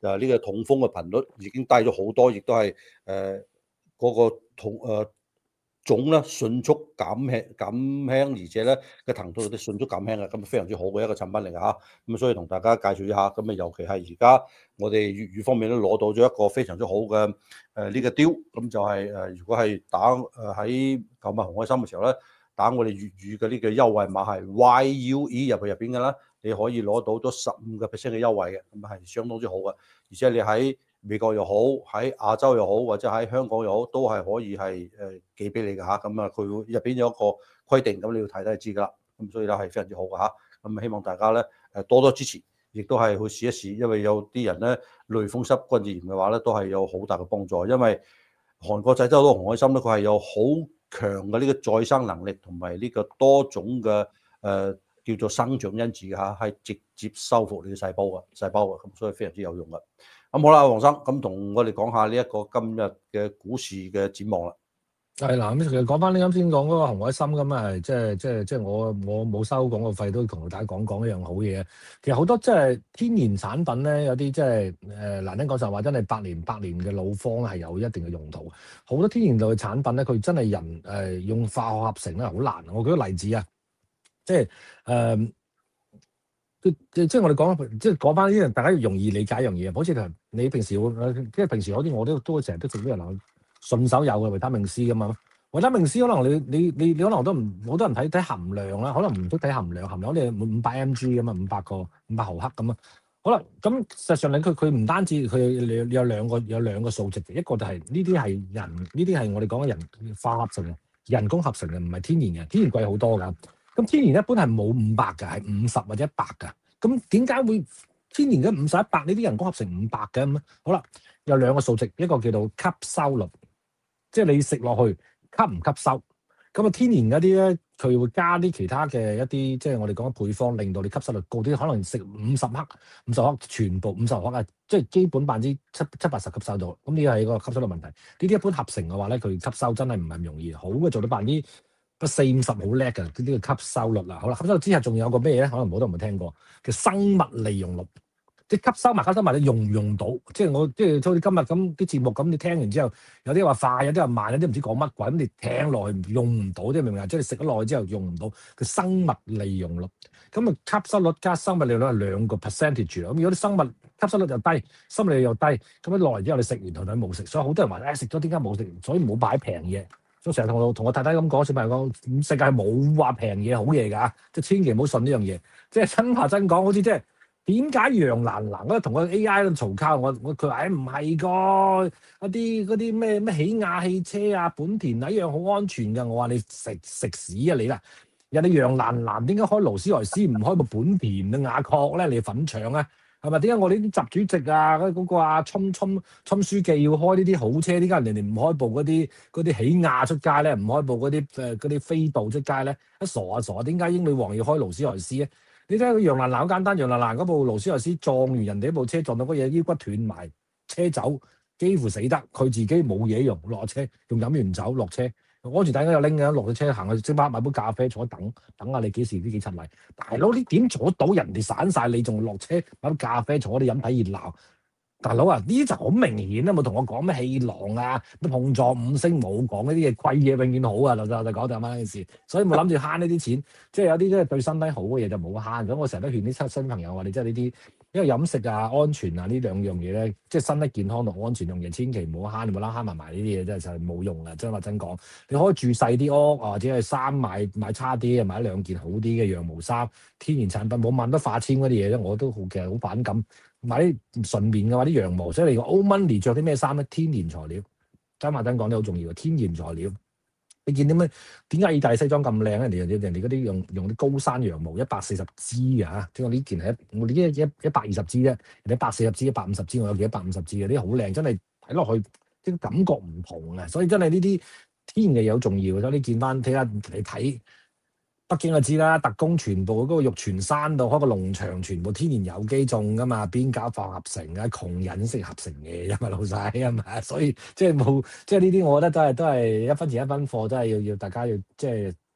誒呢個痛風嘅頻率已經低咗好多，亦都係誒嗰個痛誒腫咧迅速減輕減輕，而且咧嘅疼痛都迅速減輕嘅，咁非常之好嘅一個產品嚟㗎嚇。咁所以同大家介紹一下，咁啊尤其係而家我哋粵語方面都攞到咗一個非常之好嘅誒呢個雕，咁就係、是、誒、呃、如果係打誒喺購買紅海參嘅時候咧，打我哋粵語嘅呢個優惠碼係 Y U E 入去入邊嘅啦，你可以攞到咗十五個 percent 嘅優惠嘅，咁係相當之好嘅。而且你喺美國又好，喺亞洲又好，或者喺香港又好，都係可以係誒寄俾你嘅嚇。咁啊，佢入邊有一個規定，咁你要睇睇就知㗎啦。咁所以咧係非常之好嘅嚇。咁希望大家咧誒多多支持，亦都係去試一試，因為有啲人咧類風濕關節炎嘅話咧，都係有好大嘅幫助。因為韓國製作到紅海參咧，佢係有好強嘅呢個再生能力同埋呢個多種嘅誒、呃、叫做生長因子嘅嚇，係直接修復你嘅細胞嘅細胞嘅，咁所以非常之有用嘅。咁好啦，黃生，咁同我哋講下呢一個今日嘅股市嘅展望啦。 係嗱，咁其實講翻你啱先講嗰個紅海參咁啊，即係即係即係我我冇收廣告費，都同大家講講一樣好嘢。其實好多即係天然產品咧，有啲即係誒難聽講就話真係百年百年嘅老方係有一定嘅用途。好多天然類嘅產品咧，佢真係人誒、呃、用化學合成咧好難。我舉個例子啊，即係誒。呃即即係我哋講，即係講翻呢樣，大家要容易理解一樣嘢。好似你平時會，即係平時嗰啲我都都成日都食啲人順手有嘅維他命 C 噶嘛。維他命 C 可能你你你你可能都唔好多人睇睇含量啦，可能唔都睇含量，含量你五百 mg 咁啊，五百個五百毫克咁啊。好啦，咁實際上你佢佢唔單止佢有有兩個有兩個數值嘅，一個就係呢啲係人呢啲係我哋講嘅人化合成嘅人工合成嘅，唔係天然嘅，天然貴好多㗎。咁天然一般係冇五百嘅，係五十或者一百嘅。咁點解會天然嘅五十一百呢啲人工合成五百嘅咁咧？好啦，有兩個數值，一個叫做吸收率，即係你食落去吸唔吸收。咁啊，天然嗰啲咧，佢會加啲其他嘅一啲，即係我哋講嘅配方，令到你吸收率高啲。可能食五十克、五十克全部五十克啊，即係基本百分之七七八十吸收到。咁呢個係個吸收率問題。呢啲一般合成嘅話咧，佢吸收真係唔係咁容易。好嘅做到百分之四五十好叻嘅，呢啲叫吸收率啦。好啦，吸收率之下仲有個咩咧？可能好多人冇聽過，叫生物利用率。即係吸收埋吸收埋，你用唔用到？即係我即係好似今日咁啲節目咁，你聽完之後，有啲話快，有啲話慢，有啲唔知講乜鬼，咁你聽落去用唔到，即係明唔明啊？即係你食咗落去之後用唔到，佢生物利用率。咁啊，吸收率加生物利用率係兩個 percentage 啦。咁如果啲生物吸收率又低，生物利用率又低，咁樣落嚟之後你食完同你冇食，所以好多人話誒食咗點解冇食？所以唔好擺平嘢。所以成日同我同我太太咁講，小朋友講，世界冇話平嘢好嘢㗎，即係千祈唔好信呢樣嘢。即係真話真講，好似即係點解楊蘭蘭嗰同個 A I 喺度嘈交，我我佢話誒唔係個，嗰啲嗰啲咩咩起亞汽車啊、本田啊一樣好安全㗎。我話你食食屎啊你啦！人哋楊蘭蘭點解開勞斯萊斯唔開部本田啊雅閣咧？你粉腸啊？係咪？點解我哋啲習主席啊，嗰、那個阿侵侵侵書記要開呢啲好車？點解人哋唔開部嗰啲嗰啲起亞出街咧？唔開部嗰啲誒嗰啲飛度出街咧？一傻啊傻啊！點解英女王要開勞斯萊斯咧？你睇下個楊蘭蘭好簡單，楊蘭蘭嗰部勞斯萊斯撞完人哋部車，撞到嗰嘢腰骨斷埋，車走幾乎死得，佢自己冇嘢用，落車用飲完酒落車。安全帶應該有拎嘅，落咗車行去星巴克買杯咖啡坐等，等下你幾時啲幾出嚟？大佬你點阻到人哋散晒，你仲落車買杯咖啡坐啲飲睇熱鬧？大佬啊，呢啲就好明顯啦，冇同我講咩氣囊啊，咩碰撞五星冇講呢啲嘢，貴嘢永遠好啊！就就就講就翻呢件事，所以冇諗住慳呢啲錢，即係有啲即係對身體好嘅嘢就冇慳。咁我成日都勸啲新新朋友話你即係呢啲，因為飲食啊、安全啊呢兩樣嘢咧，即係身體健康同安全樣嘢，千祈唔好慳，你冇啦慳埋埋呢啲嘢真係就係冇用啦！真話真講，你可以住細啲屋，或者係衫買買差啲，買兩件好啲嘅羊毛衫、天然產品，冇問得化纖嗰啲嘢咧，我都好其實好反感。買啲純棉嘅話，啲羊毛，所以你個 Old Money 着啲咩衫咧？天然材料，真話真講都好重要嘅。天然材料，你見點咩？點解意大利西裝咁靚咧？人哋人哋嗰啲用用啲高山羊毛，一百四十支嘅嚇。即係我呢件係一我呢一一一百二十支啫，人哋一百四十支、一百五十支，我有幾一百五十支嘅，啲好靚，真係睇落去即係感覺唔同嘅。所以真係呢啲天然嘅嘢好重要。所以你見翻睇下你睇。北京就知啦，特工全部嗰個玉泉山度開個農場，全部天然有機種噶嘛，邊搞化合成啊？窮人識合成嘢，因為老細係咪？所以即係冇，即係呢啲，我覺得都係都係一分錢一分貨，都係要要大家要即係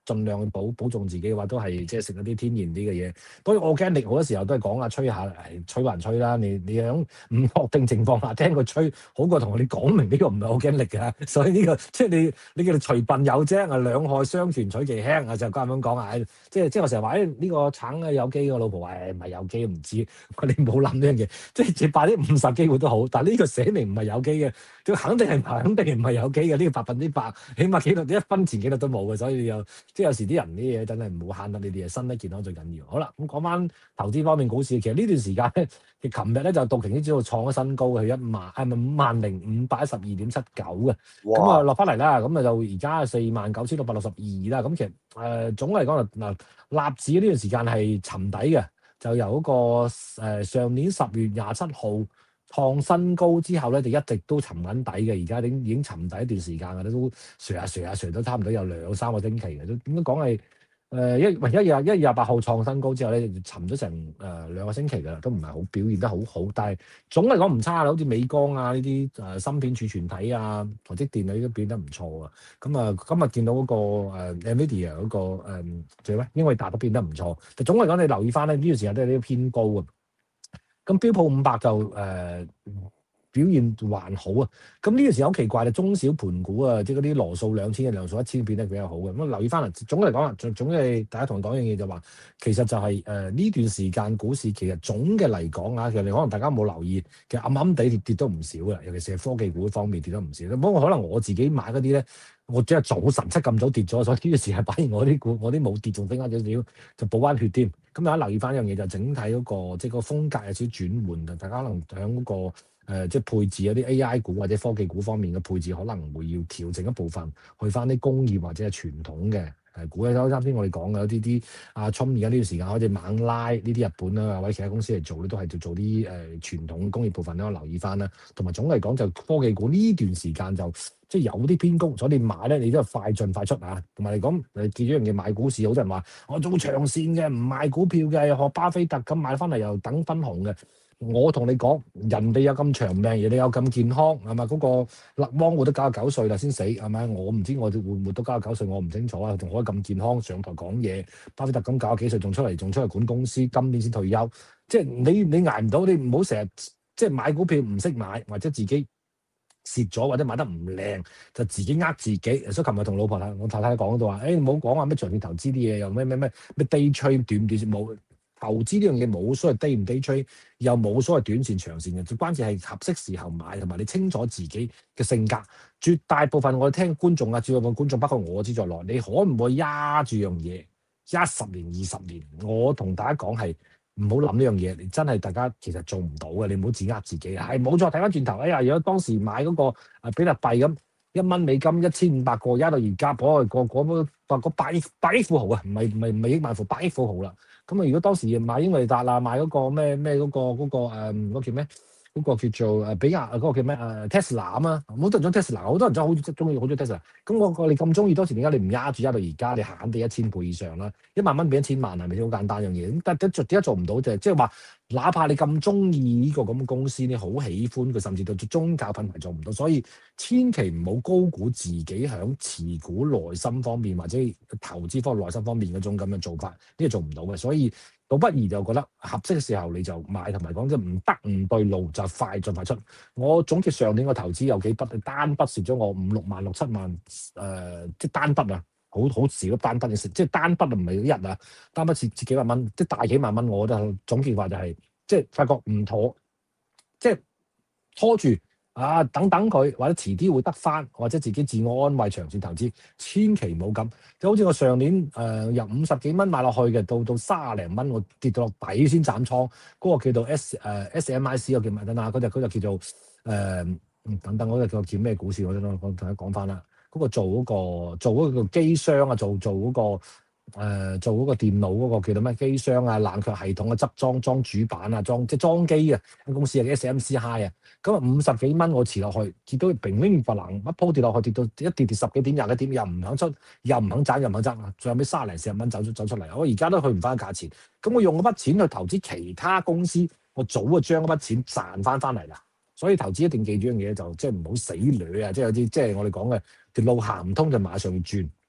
盡量去保保重自己嘅話，都係即係食一啲天然啲嘅嘢。當然 organic 好多時候都係講下吹下，誒吹還吹啦。你你喺唔確定情況下聽佢吹，好過同你講明呢個唔係 organic㗎。所以呢、呢個即係你你叫佢隨笨有啫，啊兩害相權取其輕啊，就咁樣講啊。即係即係我成日話誒呢個橙啊有機，我老婆話誒唔係有機唔知，你唔好諗呢樣嘢。即係只百分之五十機會都好，但係呢個寫明唔係有機嘅，佢肯定係肯定唔係有機嘅，呢、呢個百分之百，起碼幾率一分錢幾率都冇嘅，所以又即係有時啲人啲嘢真係唔好慳得呢啲嘢，身體健康最緊要。好啦，咁講翻投資方面股市，其實呢段時間咧，其實琴日咧就道瓊斯指數創咗新高，係一萬係咪五萬零五百一十二點七九嘅，咁啊落翻嚟啦，咁啊就而家四萬九千六百六十二啦。咁其實誒、呃、總嚟講嗱，納指呢段時間係沉底嘅。就由嗰、那個、呃、上年十月廿七號創新高之後咧，就一直都沉緊底嘅。而家已經已經沉底一段時間嘅，都瀡下瀡下瀡都差唔多有兩三個星期嘅，都應該講係誒一喂一月一月廿八號創新高之後咧，就沉咗成誒、呃、兩個星期㗎啦，都唔係好表現得好好。但係總嚟講唔差啦，好似美光啊呢啲誒芯片儲存體啊、台積電啊呢啲表現得唔錯啊。咁啊今日見到嗰、那個、呃、Nvidia 嗰、那個誒仲有咩英偉達都變得唔錯。但總嚟講，你留意翻咧呢段時間都係啲偏高啊。咁標普五百就誒、呃、表現還好啊。咁呢段時間好奇怪，就中小盤股啊，即係嗰啲羅素兩千嘅、羅素一千變得比較好嘅。咁留意翻啦，總嚟講啊，總總係大家同我講一樣嘢就話，其實就係誒呢段時間股市其實總嘅嚟講啊，其實你可能大家冇留意，其實暗暗地跌跌都唔少嘅，尤其是係科技股方面跌得唔少。不過可能我自己買嗰啲咧，我只係早晨七咁早跌咗，所以呢個時候反而我啲股我啲冇跌，仲升翻少少，就補翻血添。咁大家留意翻一樣嘢，就整體嗰、那個即係個風格有少少轉換，大家可能喺嗰、那個、呃、即係配置有啲 A I 股或者科技股方面嘅配置，可能會要調整一部分，去翻啲工業或者係傳統嘅誒股。啱先我哋講嘅有啲啲阿聰而家呢段時間開始猛拉呢啲日本啦，或者其他公司嚟做咧，都係做做啲誒、呃、傳統工業部分咧，我留意翻啦。同埋總嚟講，就科技股呢段時間就即係有啲偏高，所以你買咧，你都係快進快出啊！同埋嚟講，誒記住一樣嘢，買股市好多人話我做長線嘅，唔賣股票嘅，學巴菲特咁買翻嚟又等分紅嘅。我同你講，人哋有咁長命，人哋有咁健康，係咪嗰個勒芒活得九十九歲啦先死，係咪？我唔知我哋會唔會都九十九歲，我唔清楚啊。仲可以咁健康上台講嘢，巴菲特咁九十幾歲仲出嚟，仲出嚟管公司，今年先退休。即係你你捱唔到，你唔好成日即係買股票唔識買，或者自己蝕咗或者買得唔靚，就自己呃自己。所以琴日同老婆太我太太講到話，誒唔好講話咩長線投資啲嘢，又咩咩咩咩 day trade 短短冇。投資呢樣嘢冇所謂 day 唔 day trade，又冇所謂短線長線嘅，最關鍵係合適時候買，同埋你清楚自己嘅性格。絕大部分我哋聽觀眾啊，主要個觀眾包括我之在內，你可唔可以壓住樣嘢一十年、二十年？我同大家講係唔好諗呢樣嘢，你真係大家其實做唔到嘅，你唔好自呃自己。係冇錯，睇翻轉頭，哎呀，如果當時買嗰個啊比特幣咁一蚊美金一千五百個，壓到而家嗰個嗰嗰個百億百億富豪啊，唔係唔係唔係億萬富百億富豪啦。咁啊！如果當時買英偉達啦，買嗰個咩咩嗰個嗰、嗰個誒嗰、嗯嗰個、叫咩？嗰、嗰個叫做誒比亞嗰個叫咩誒 Tesla 啊嘛，好多人中 Tesla，好多人真係好中意好中意 Tesla。咁我我你咁中意，當時點解你唔壓住壓到而家？你閒閒地一千倍以上啦，一萬蚊變一千萬係咪先好簡單樣嘢？咁但係點解做唔到就係即係話，哪怕你咁中意呢個咁嘅公司，你好喜歡佢，甚至到宗教品牌做唔到，所以千祈唔好高估自己喺持股內心方面或者投資方內心方面嗰種咁嘅做法，呢個做唔到嘅，所以。倒不如就覺得合適嘅時候你就買，同埋講即係唔得唔對路就快進快出。我總結上年個投資有幾筆，單筆蝕咗我五六萬六七萬，誒、呃、即係單筆啊，好好少咯單筆嘅蝕，即係單筆啊唔係一日啊，單筆蝕蝕幾萬蚊，即係大幾萬蚊。我覺得總結話就係、是、即係發覺唔妥，即係拖住。啊，等等佢，或者遲啲會得翻，或者自己自我安慰長線投資，千祈唔好咁。就好似我上年誒、呃、由五十幾蚊買落去嘅，到到卅零蚊，我跌到落底先斬倉。嗰、那個叫做 S 誒、呃、S M I C，我叫乜等啊？嗰隻嗰隻叫做誒、呃、等等，嗰隻叫叫咩股市？我我同大家講翻啦。嗰、那個做嗰、那個做嗰個機箱啊，做做嗰、那個。誒、呃、做嗰個電腦嗰個叫做咩機箱啊、冷卻系統啊、執裝裝主板啊、裝即係裝機啊，間公司係 S M C High 啊，咁啊五十幾蚊我持落去，跌到平平白冷，一鋪跌落去跌到一跌跌十幾點廿幾點，又唔肯出，又唔肯賺，又唔肯賺，最後尾卅零四十蚊走出走出嚟，我而家都去唔翻價錢，咁我用嗰筆錢去投資其他公司，我早就將嗰筆錢賺翻翻嚟啦。所以投資一定記住樣嘢，就即係唔好死掠啊！即係有啲即係我哋講嘅條路行唔通就馬上要轉。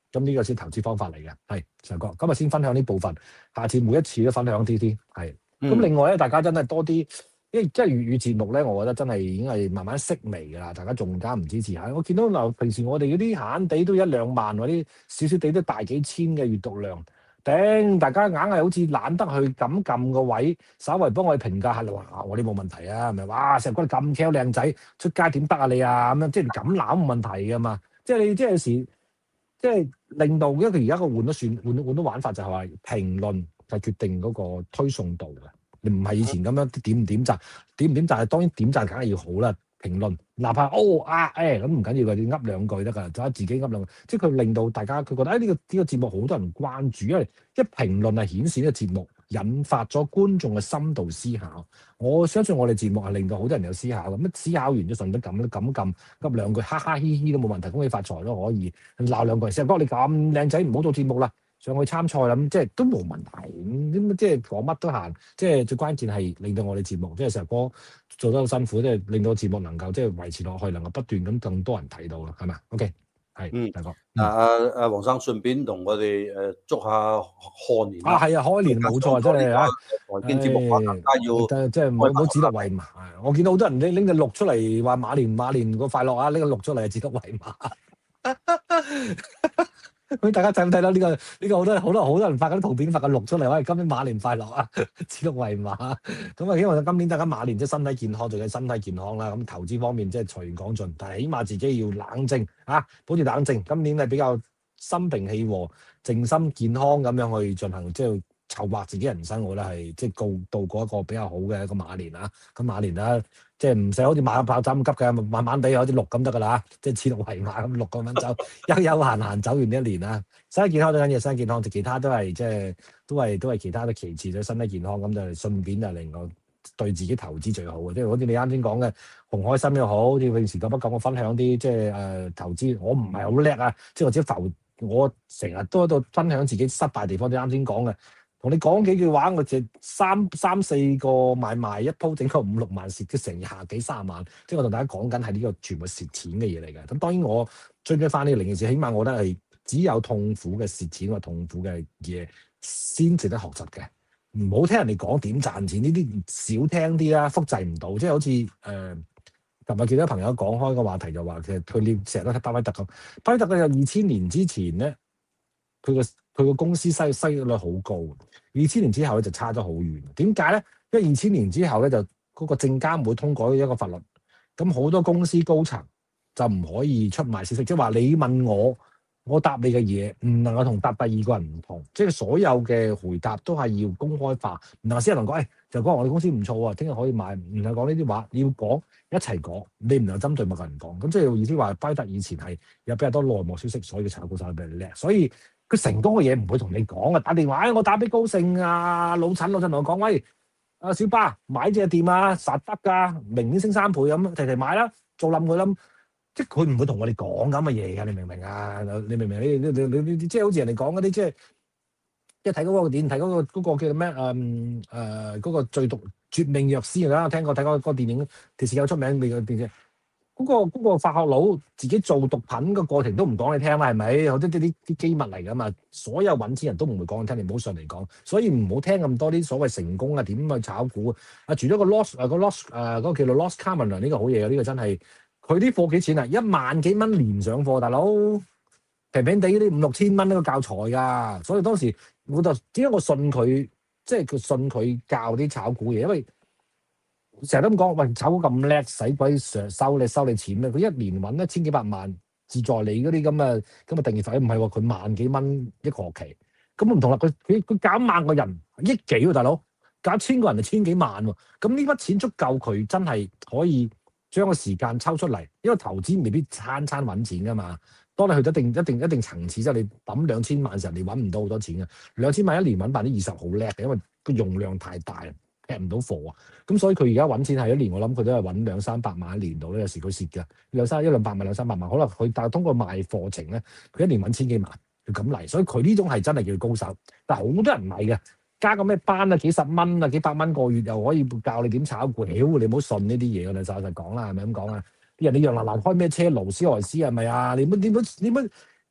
咁呢個先投資方法嚟嘅。係常哥，今日先分享呢部分，下次每一次都分享啲啲。係咁， 嗯另外咧，大家真係多啲，因為即係粵語節目咧，我覺得真係已經係慢慢式微㗎啦。大家仲加唔支持下。我見到嗱，平時我哋嗰啲閒閒地都一兩萬，嗰啲少少地都大幾千嘅閱讀量。頂，大家硬係好似懶得去咁撳個位，稍為幫我哋評價下，哇！我啲冇問題啊，係咪？哇！成日覺得咁 Q 靚仔，出街點得啊你啊？咁樣即係咁攬冇問題噶嘛。即係你即係有時，即係令到，因為佢而家個換咗算換換咗玩法就係話評論就決定嗰個推送度嘅。你唔係以前咁樣點唔點讚，點唔點讚，當然點讚梗係要好啦。評論，哪怕哦啊誒咁唔緊要嘅，你噏兩句得㗎，就自己噏兩句，即係佢令到大家佢覺得誒呢、哎呢個呢、呢個節目好多人關注，因為一評論係顯示呢個節目引發咗觀眾嘅深度思考。我相信我哋節目係令到好多人有思考，咁思考完就順便撳撳撳噏兩句，哈哈嘻嘻都冇問題，恭喜發財都可以鬧兩句。石哥你咁靚仔唔好做節目啦，上去參賽啦，咁即係都冇問題。咁即係講乜都閒，即係最關鍵係令到我哋節目即係石哥做得好辛苦，即係令到節目能夠即係維持落去，能夠不斷咁更多人睇到啦，係咪 ？OK， 係， 嗯， 大哥。 啊啊啊！黃生順便同我哋誒祝下賀年啊，係啊，開年冇錯，真係啊！ 財經節目啊，大家要即係唔好唔好指鹿為馬。我見到好多人拎拎隻鹿出嚟話馬年馬年個快樂啊，拎個鹿出嚟係指鹿為馬。咁大家睇唔睇到呢個呢個好多好多好多人發緊圖片發個鹿出嚟，喂，今年馬年快樂啊，指鹿為馬。咁啊，希望今年大家馬年即係身體健康，仲要身體健康啦。咁投資方面即係隨緣講盡，但係起碼自己要冷靜啊，保持冷靜。今年係比較心平氣和、靜心健康咁樣去進行，即係籌劃自己人生，我覺得係即係度度過一個比較好嘅一個馬年啊。咁馬年啊，即係唔使好似馬跑走咁急嘅，慢慢地好似鹿咁得㗎啦，即係指鹿為馬咁鹿咁樣走，悠悠閒閒走完一年啊。身體健康最緊要，身體健康，其他都係即係都係都係其他都其次，咗身體健康咁就順便就令我對自己投資最好嘅，即係好似你啱先講嘅紅海心又好，好似平時久不久我分享啲即係誒投資，我唔係好叻啊，即係或者浮，我成日都喺度分享自己失敗地方，啲啱先講嘅。同你講幾句話，我就三三四個買賣一鋪整個五六萬蝕，即成廿幾三十萬。即係我同大家講緊係呢個全部蝕錢嘅嘢嚟嘅。咁當然我追追翻呢個零件事，起碼我覺得係只有痛苦嘅蝕錢或痛苦嘅嘢先值得學習嘅。唔好聽人哋講點賺錢，呢啲少聽啲啦，複製唔到。即係好似誒，琴日見到朋友講開個話題就話，其實佢哋成日都睇巴菲特咁，巴菲特佢有二千年之前咧，佢個佢個公司收收益率好高，二千年之後咧就差咗好遠。點解咧？因為二千年之後咧就嗰個證監會通過一個法律，咁好多公司高層就唔可以出賣消息，即係話你問我，我答你嘅嘢唔能夠同答第二個人唔同，即係所有嘅回答都係要公開化。唔能夠先人講，誒、哎、就講我哋公司唔錯喎，聽日可以買，唔能夠講呢啲話，你要講一齊講，你唔能夠針對某個人講。咁即係意思話，巴菲特以前係有比較多內幕消息，所以炒股炒得比較叻，所以。佢成功嘅嘢唔會同你講啊！打電話，哎、我打俾高盛啊，老陳老陳同我講，喂，阿小巴買隻店啊，實得㗎，明年升三倍咁，提提買啦，做冧佢啦。即係佢唔會同我哋講咁嘅嘢㗎，你明唔明啊？你明唔明？你你你你即係好似人哋講嗰啲，即係一睇嗰個電，睇嗰、嗰個嗰、嗰個叫咩？誒誒嗰個最毒絕命藥師啊！聽過睇過嗰個電影，電視有出名嘅電視。嗰、嗰個嗰個化學佬自己做毒品個過程都唔講你聽啦，係咪？好多啲啲啲機密嚟㗎嘛，所有揾錢人都唔會講你聽，你唔好上嚟講。所以唔好聽咁多啲所謂成功啊，點去炒股啊？除咗個 loss 誒、啊、個 loss 誒、啊、嗰、嗰個叫做 loss commoner 呢個好嘢啊！呢、呢個真係佢啲貨幾錢啊？一萬幾蚊連上貨，大佬平平地啲五六千蚊呢個教材㗎。所以當時我就點解我信佢，即係佢信佢教啲炒股嘢，因為成日都咁講，喂，炒股咁叻，使鬼上收你收你錢咩？佢一年揾一千幾百萬，自在你嗰啲咁嘅咁嘅定義費，唔係喎，佢萬幾蚊一個學期，咁唔同啦。佢佢佢搞萬個人億幾喎，大佬搞千個人就千幾萬喎。咁呢筆錢足夠佢真係可以將個時間抽出嚟，因為投資未必餐餐揾錢噶嘛。當你去到一定一定一定層次之後，你抌兩千萬時候，你揾唔到好多錢嘅。兩千萬一年揾百分之二十好叻嘅，因為個容量太大。劈唔到貨啊！咁所以佢而家揾錢係一年，我諗佢都係揾兩三百萬一年度咧。有時佢蝕嘅兩三一兩百萬兩三百萬，可能佢但係通過賣課程咧，佢一年揾千幾萬，佢咁嚟。所以佢呢種係真係叫高手。但係好多人唔係嘅，加個咩班啊，幾十蚊啊，幾百蚊個月又可以教你點炒股。屌你唔好信呢啲嘢㗎啦，實實講啦，係咪咁講啊？啲人你楊蘭蘭開咩車勞斯萊斯係咪啊？你乜點乜點乜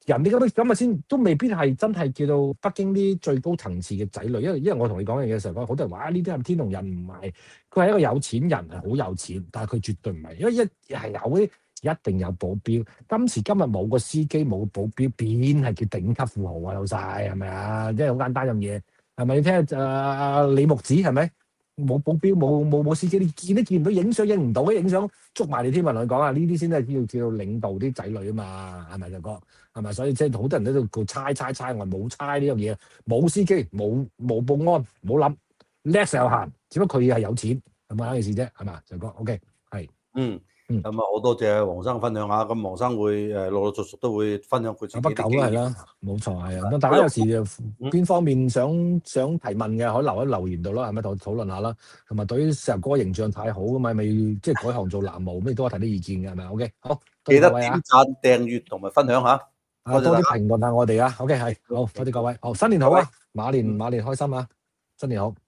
人哋咁樣咁啊先都未必係真係叫到北京啲最高層次嘅仔女，因為因為我同你講嘅嘢嘅時候，好多人話啊呢啲係天龍人，唔係，佢係一個有錢人，係好有錢，但係佢絕對唔係，因為一係有啲一定有保鏢。今時今日冇個司機冇保鏢，邊係叫頂級富豪啊？老細係咪啊？即係好簡單樣嘢，係咪？你聽誒、呃、李木子係咪？冇保鏢冇冇冇司機，你見都見唔到，影相影唔到嘅，影相捉埋你添啊！同你講啊，呢啲先係叫叫領導啲仔女啊嘛，係咪就哥？係咪？所以即係好多人都喺度猜猜猜，我冇猜呢樣嘢，冇司機冇冇保安，冇諗叻就行，只不過佢係有錢，係咪一件事啫？係嘛，就哥 OK 係嗯。 嗯， 咁啊，好多謝黃生分享下，咁黃生會誒陸陸續續都會分享佢自己不久啲經驗。 啦係啦，冇錯係啊。咁大家有時邊方面想想提問嘅，可以留喺留言度啦，係咪討討論下啦？同埋對於石油哥形象太好㗎嘛，咪即係改行做藍毛，咩都可以提啲意見嘅，係咪 OK？好， 記得各位啊， 點讚、訂閱同埋分享下。 啊多啲評論下我哋啊，OK 係好，多謝各位，好新年好啊，馬年馬年開心啊，新年好。